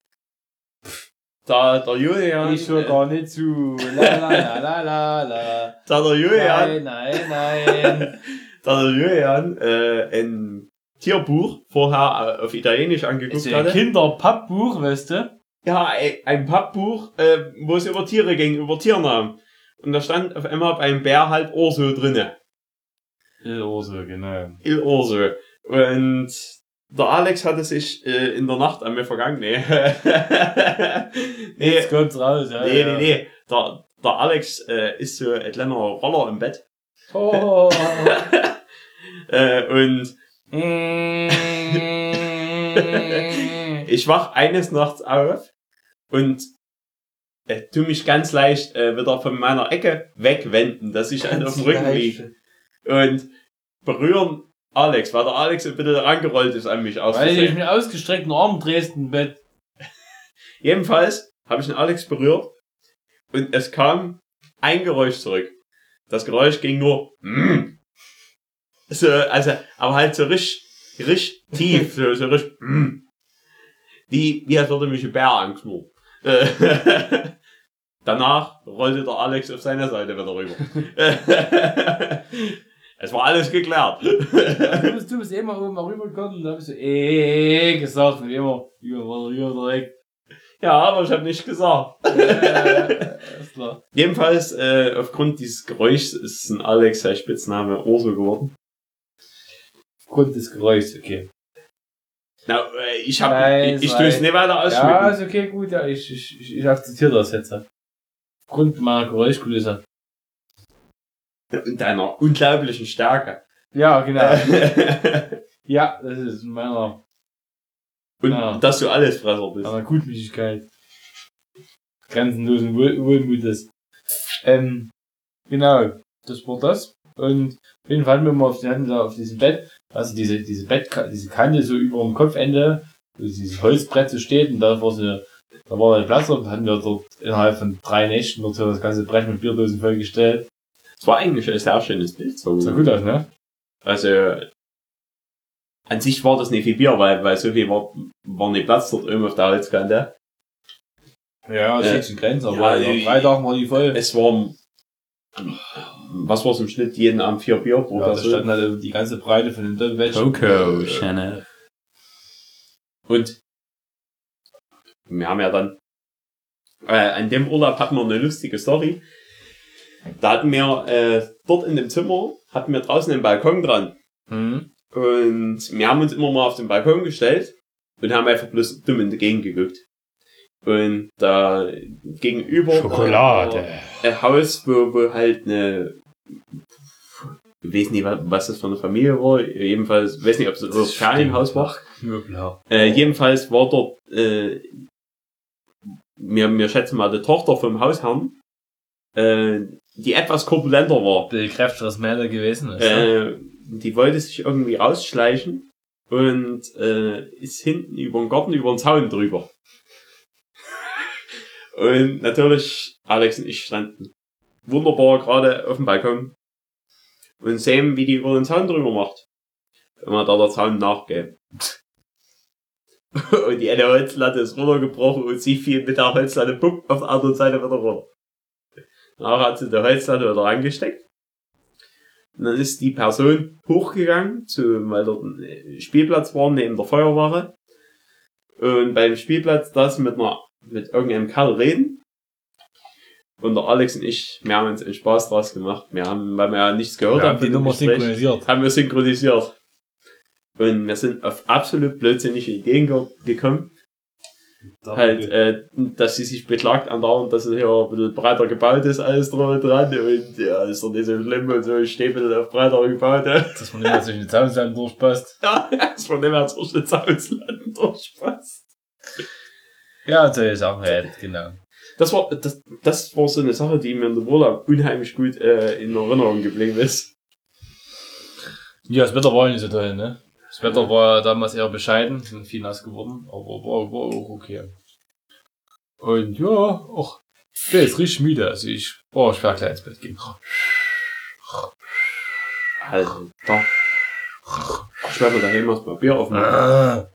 Da der Julian. Ich höre gar nicht zu. La la la la la la. Da der Julian. Nein, nein, nein. Da der Julian äh, ein Tierbuch vorher auf Italienisch angeguckt Ist ja ein hatte. Kinderpappbuch, weißt du? Ja, ein, ein Pappbuch, äh, wo es über Tiere ging, über Tiernamen. Und da stand auf einmal beim Bär halt Urso drinne. Il Urso, genau. Il Urso. Und der Alex hatte sich äh, in der Nacht an mir vergangen. Nee. nee, Jetzt kommt's raus, ja. nee, ja. nee, nee. Der, der Alex äh, ist so ein kleiner Roller im Bett. Oh. äh, und ich wach eines Nachts auf und äh, tu mich ganz leicht äh, wieder von meiner Ecke wegwenden, dass ich halt auf dem Rücken liege. Und berühren Alex, weil der Alex ein bisschen rangerollt ist an mich aus. Weil ich mit ausgestreckten Armen drehst im Bett. Jedenfalls habe ich den Alex berührt und es kam ein Geräusch zurück. Das Geräusch ging nur mm. so, also, aber halt so richtig, richtig tief, so, so richtig mm. Wie, wie als würde mich ein Bär angeschnurrt. Danach rollte der Alex auf seine Seite wieder rüber. Es war alles geklärt. Ja, du, bist, du bist immer oben rübergekommen und da bist du eh gesagt und immer, hier war hier direkt. Ja, aber ich habe nicht gesagt. Äh, ist klar. Jedenfalls, äh, aufgrund dieses Geräuschs ist ein Alex sein Spitzname Urso geworden. Aufgrund des Geräuschs, okay. Na, äh, ich hab, Nein, ich, ich tue es nicht weiter ausschmücken. Ja, ist okay, gut, ja, ich, ich, ich, ich akzeptiere das jetzt. Aufgrund meiner Geräuschkulisse. Und deiner unglaublichen Stärke. Ja, genau. Ja, das ist meiner, Und ja. dass du Allesfresser bist. meiner Gutmütigkeit. Grenzenlosen Wohl Wohlmutes. Ähm, genau, das war das. Und auf jeden Fall hatten wir mal auf, hatten wir auf diesem Bett, also diese, diese Bett, diese Kante so über dem Kopfende, wo dieses Holzbrett so steht und da war so, da war ein Platz und hatten wir dort innerhalb von drei Nächten dort so das ganze Brett mit Bierdosen vollgestellt. Es war eigentlich ein sehr schönes Bild. So. Sah gut aus, ne? Also, an sich war das nicht viel Bier, weil, weil so viel war, war nicht Platz dort oben auf der Holzkante. Ja, das Äh, ist schon Grenze, aber ja, nach drei Tagen war die voll. Es war, was war es im Schnitt? Jeden Abend vier Bier pro Ja, da Person. stand halt die ganze Breite von den Doppelbettchen. Coco Channel. Und wir haben ja dann, äh, an dem Urlaub hatten wir eine lustige Story. Da hatten wir, äh, dort in dem Zimmer, hatten wir draußen den Balkon dran. Mhm. Und wir haben uns immer mal auf den Balkon gestellt und haben einfach bloß dumm in die Gegend geguckt. Und da gegenüber Schokolade. äh, ein Haus, wo, wo halt eine, ich weiß nicht, was das für eine Familie war, jedenfalls, ich weiß nicht, ob es so ein Ferienhaus war. Ja. Äh, jedenfalls war dort, äh, wir, wir schätzen mal die Tochter vom Hausherrn, äh, die etwas korpulenter war. Der kräftigeres Mädel gewesen ist. Ne? Äh, die wollte sich irgendwie rausschleichen und äh, ist hinten über den Garten, über den Zaun drüber. Und natürlich, Alex und ich standen wunderbar gerade auf dem Balkon und sehen, wie die über den Zaun drüber macht. Wenn man da der Zaun nachgeht. Und die eine Holzlatte ist runtergebrochen und sie fiel mit der Holzlatte bumm, auf der anderen Seite wieder runter. Nachher hat sie die Holzlatte wieder angesteckt. Und dann ist die Person hochgegangen, zu, weil dort ein Spielplatz war, neben der Feuerwache. Und beim Spielplatz das mit einer, mit irgendeinem Kerl reden. Und der Alex und ich, wir haben uns einen Spaß draus gemacht. Wir haben, weil wir ja nichts gehört Wir haben, haben die Nummer Gespräch, synchronisiert. haben wir synchronisiert. Und wir sind auf absolut blödsinnige Ideen ge gekommen. Halt, äh, dass sie sich beklagt andauernd, dass es hier ein bisschen breiter gebaut ist, alles drum und dran. Und ja, ist doch nicht so schlimm und so, ich stehe ein bisschen auf breiter gebaut. Dass man nicht mehr zwischen den Zaunsälen durchpasst. Ja, dass man nicht mehr zwischen den Zaunslanden durchpasst. Ja, und solche Sachen halt, genau. Das war, das, das war so eine Sache, die mir in der Urlaub unheimlich gut äh, in Erinnerung geblieben ist. Ja, das Wetter war nicht so toll, ne? Das Wetter war damals eher bescheiden, sind viel nass geworden, aber war, war auch okay. Und ja, auch, ich bin jetzt richtig müde, also ich, boah, ich werde gleich ins Bett gehen. Alter. Ich werde mir daheim erstmal Bier aufmachen. Ah.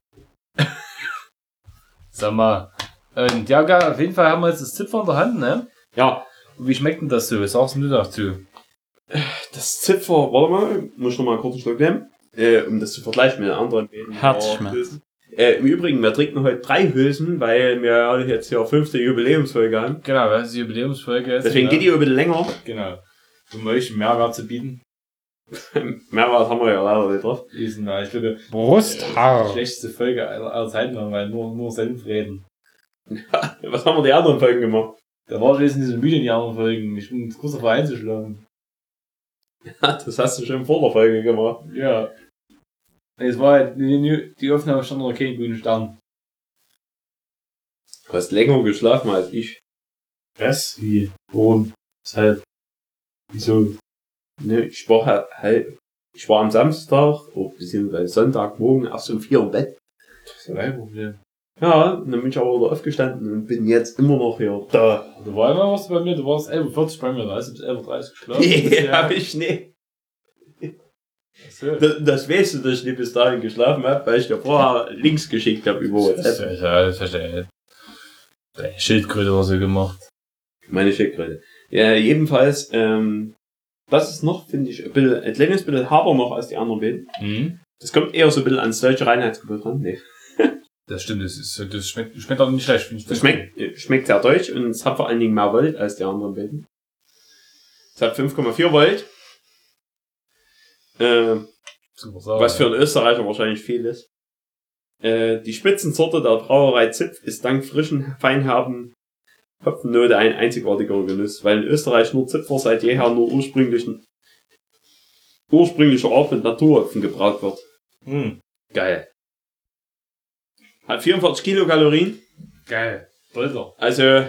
Sag mal. Und ja, geil, auf jeden Fall haben wir jetzt das Zipfer in der Hand, ne? Ja, Wie schmeckt denn das so? Was sagst du dazu? das Zipfer, warte mal, muss ich noch mal kurz einen Schluck nehmen, äh, um das zu vergleichen mit den anderen beiden. Herzschmerz. Äh, Im Übrigen, wir trinken heute drei Hülsen, weil wir jetzt hier fünfte Jubiläumsfolge haben. Genau, das ist die Jubiläumsfolge jetzt. Deswegen ne? geht die ein bisschen länger. Genau. Um euch einen Mehrwert zu bieten. Mehrwert haben wir ja leider nicht drauf. Diesen, ich glaube, Brusthaar. die schlechteste Folge aller, aller Zeiten, weil nur, nur Senf reden. Was haben wir die anderen Folgen gemacht? Da war ich nicht so müde in die anderen Folgen. Ich bin kurz davor einzuschlafen. Das hast du schon in vor der Folge gemacht. Ja. Es war halt, die, die Aufnahme stand noch kein grünen Stern. Du hast länger geschlafen als ich. Was? Wie? Warum? Weshalb? Wieso? Ne, ich war halt, halt ich war am Samstag, oh, beziehungsweise Sonntagmorgen erst um vier im Bett. Das ist kein Problem. Ja, dann bin ich aber wieder aufgestanden und bin jetzt immer noch hier da. Du war immer was bei mir, du warst elf Uhr vierzig bei mir, da hast du bis elf Uhr dreißig geschlafen. Nee, hab ich nicht. So. Das, das weißt du, dass ich nicht bis dahin geschlafen habe, weil ich dir vorher Links geschickt habe über Das ist WhatsApp. ja, das verstehe ich. Schildkröte oder so gemacht. Meine Schildkröte. Ja, jedenfalls, ähm, das ist noch, finde ich, ein bisschen, ein kleines bisschen harter noch als die anderen beiden. Mhm. Das kommt eher so ein bisschen ans deutsche Reinheitsgebot ran. Nee. Das stimmt, das, ist, das schmeckt, schmeckt auch nicht schlecht. Finde ich. Das schmeckt, schmeckt sehr deutsch und es hat vor allen Dingen mehr Volt als die anderen beiden. Es hat fünf Komma vier Volt. Äh, Super Sache, was für einen Österreicher wahrscheinlich viel ist. Äh, die Spitzensorte der Brauerei Zipf ist dank frischen, feinherben Hopfennote ein einzigartiger Genuss, weil in Österreich nur Zipfer seit jeher nur ursprünglichen, ursprünglicher Art mit Naturhopfen gebraut wird. Mhm. Geil. Hat vierundvierzig Kilokalorien, Geil. Bolter. also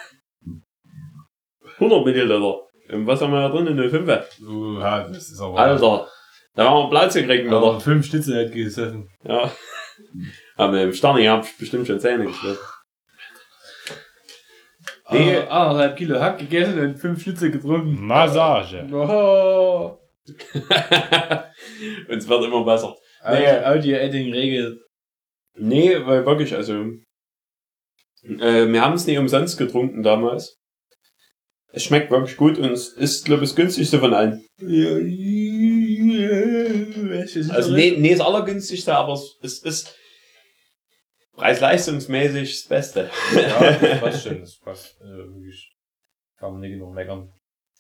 hundert Milliliter. Und was haben wir da drin? Eine null Komma fünf? Uh, ja, das ist aber. Alter, da haben wir Platz gekriegt, aber oder? fünf Schnitzel hat gesessen. Ja. Aber im Sterni hab ich bestimmt schon Zähne geschliffen. Nee. Nee, anderthalb Kilo Hack gegessen und fünf Schnitzel getrunken. Massage. Oh. Und es wird immer besser. Nee. Nee. Audio-Editing-Regel. Nee, weil wirklich, also, äh, wir haben es nicht umsonst getrunken damals. Es schmeckt wirklich gut und es ist, glaube ich, das günstigste von allen. Also, nee, nee, das allergünstigste, aber es, es ist preis-leistungsmäßig das Beste. Ja, das passt schon. Das passt. Äh, wirklich. Kann man nicht genug meckern.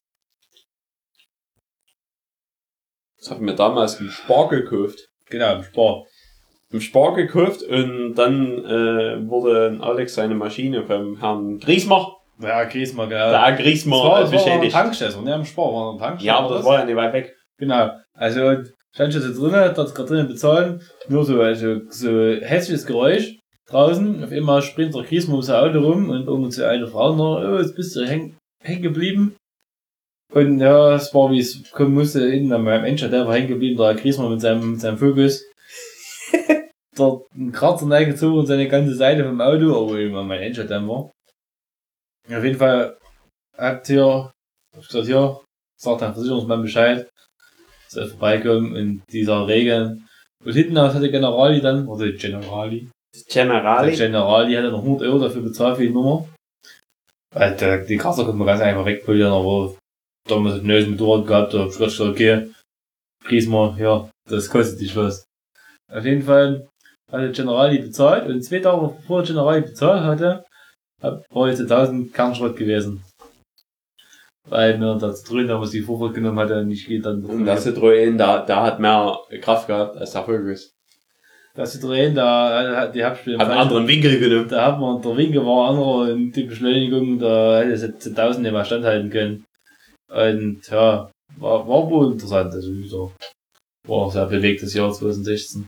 Das haben wir damals im Spar gekauft. Genau, im Spar. Im Spar gekauft und dann äh, wurde Alex seine Maschine vom Herrn Griesmach, Ja, Griesmer, genau. der Das war, Griesmach, das war eine beschädigt. Tankstelle, ne? Im Spar war eine Tankstelle. Ja, aber das war ja nicht weit weg. Genau. Also, stand schon so drinnen, dort gerade drinnen bezahlen. Nur so, also, so hässliches Geräusch. Draußen, auf einmal springt der Griesmer um sein Auto rum und irgendwo zu eine Frau noch, oh, jetzt bist du hängen häng geblieben. Und ja, es war wie es kommen musste, innen an meinem Endstand, der war hängen geblieben, der Griesmer mit seinem, mit seinem Fokus. Dort ein Kratzer reingezogen und seine ganze Seite vom Auto, aber immer mein Endstand dann war. Auf jeden Fall hat hier, hab ich gesagt, hier, sagt der Versicherungsmann Bescheid, soll vorbeikommen und dieser Regen. Und hinten aus hat der Generali dann, oder die Generali, der Generali. Generali hat noch hundert Euro dafür bezahlt für die Nummer. Weil der, die Kratzer konnte man ganz einfach wegpolieren, aber damals hat ein neues Motorrad gehabt, da hab ich gesagt, okay, Griesmer, ja, das kostet dich was. Auf jeden Fall hat der Generali bezahlt und zwei Tage bevor der Generali bezahlt hatte, war jetzt tausend Kernschrott gewesen. Weil mir das drin, was die Vorfahrt genommen hatte, nicht geht dann. Und der Citroën, da, da hat mehr Kraft gehabt als der Fokus. Der Citroën, da, die hab ich Hat einen anderen Winkel genommen. Da hat man, der Winkel war anderer und die Beschleunigung, da hätte es zu tausend nicht mehr standhalten können. Und ja, war, war wohl interessant, also wieder. War auch sehr bewegtes Jahr zwanzig sechzehn.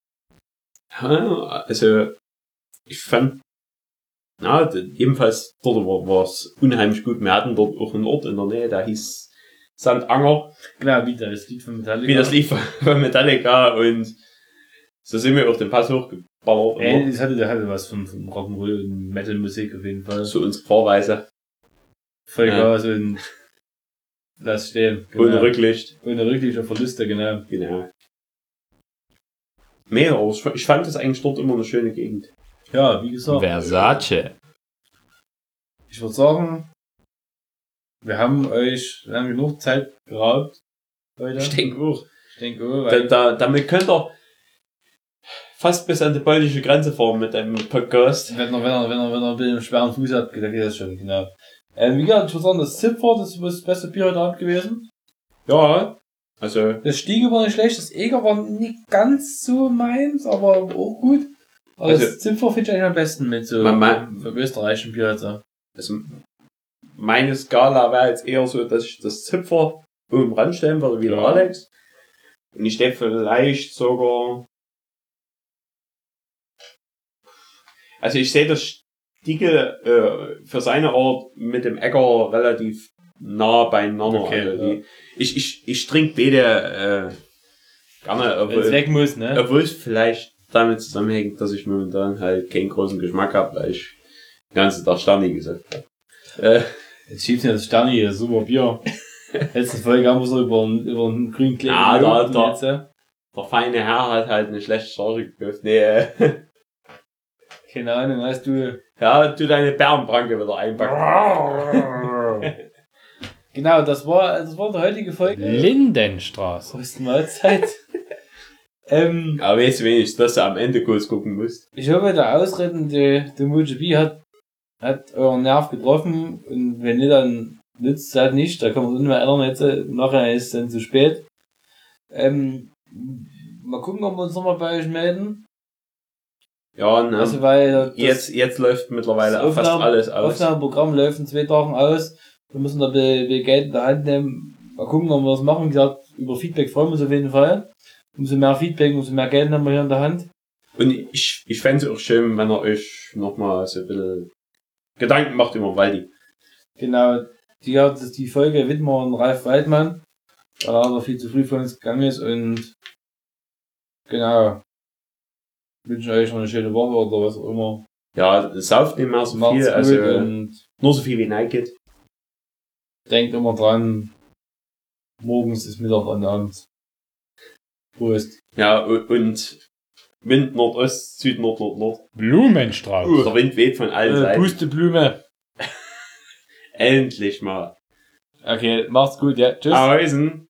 Ja, also, ich fand, ja, d- ebenfalls dort war es unheimlich gut. Wir hatten dort auch einen Ort in der Nähe, der hieß Sandanger, Genau, wie das Lied von Metallica. wie das lief von Metallica, und so sind wir auf den Pass hochgeballert. Ey, immer. das hatte, der hatte was von, von Rock'n'Roll und Metal-Musik auf jeden Fall. So unsere Fahrweise. Voll Ja. Gas und lass stehen. Ohne Rücklicht. Ohne Rücklicht und Verluste, genau. Genau. Mehr, aber ich ich fand das eigentlich dort immer eine schöne Gegend. Ja, wie gesagt. Versace. Ich würde sagen, wir haben euch lange genug Zeit geraubt heute. Ich denke auch. Ich denke auch, Da, weil da, damit könnt ihr fast bis an die polnische Grenze fahren mit einem Podcast. wenn er, wenn er, wenn er, wenn er ein bisschen einen schweren Fuß hat, dann geht das schon, genau. Ähm, wie gesagt, ich würde sagen, das Zipfer, das ist das beste Bier heute Abend gewesen. Ja, also, Das Stiege war nicht schlecht, das Eger war nicht ganz so meins, aber auch gut. Aber Also- das Zipfer finde ich eigentlich am besten mit so Man- man- vom österreichischen Bier. Also. also meine Skala wäre jetzt eher so, dass ich das Zipfer oben ranstellen würde, wie der Ja. Alex. Und ich stehe vielleicht sogar. Also ich sehe das Stiegel äh, für seine Art mit dem Äcker relativ nah beieinander. Okay, also ja. die, ich, ich, ich trinke beide äh, Gerne, Wenn es obwohl, weg muss, ne? obwohl es vielleicht damit zusammenhängt, dass ich momentan halt keinen großen Geschmack habe, weil ich den ganzen Tag Sterni gesagt habe. Äh, Jetzt schiebst du das Sterni, das super Bier. Letzte Folge haben wir so über einen, über einen grünen Kleber. Ja, da- gelobt da- und jetzt, äh, der feine Herr hat halt eine schlechte Charge gekauft. Nee, äh, keine Ahnung, weißt du. ja, tu deine Bärenpranke wieder einpacken. Genau, das war, das war die heutige Folge. Lindenstraße. Prost Mahlzeit. ähm, Aber weißt du wenigstens, dass du am Ende kurz gucken musst. ich hoffe, der ausredende der MotoGP hat, hat euren Nerv getroffen und wenn nicht, dann nützt es halt nicht. Da kann man uns nicht mehr erinnern, jetzt, äh, nachher ist es dann zu spät. Ähm, mal gucken, ob wir uns nochmal bei euch melden. Ja, ne? Also, weil das jetzt, jetzt läuft mittlerweile das fast Aufnahme- alles aus. Aufnahmeprogramm läuft in zwei Tagen aus. Wir müssen da be- be- Geld in der Hand nehmen. Mal gucken, ob wir das machen. Wie gesagt, über Feedback freuen wir uns auf jeden Fall. Umso mehr Feedback, umso mehr Geld haben wir hier in der Hand. Und ich, ich fände es auch schön, wenn ihr euch nochmal so ein bisschen Gedanken macht über Waldi. Genau, die hat das die Folge widmen wir an Ralf Waldmann, weil er aber viel zu früh von uns gegangen ist und genau. Wünsche euch noch eine schöne Woche oder was auch immer. Ja, sauft nicht mehr so Macht's viel, gut also und nur so viel wie nein geht. denkt immer dran, morgens ist Mittag und abends. Prost. Ja, u- und Wind Nordost, Süd, Nord, Nord, Nord. Blumenstraße. Der Wind weht von allen Äh, Seiten. Pusteblume. Endlich mal. Okay, macht's gut, ja. Tschüss. Ahäusen.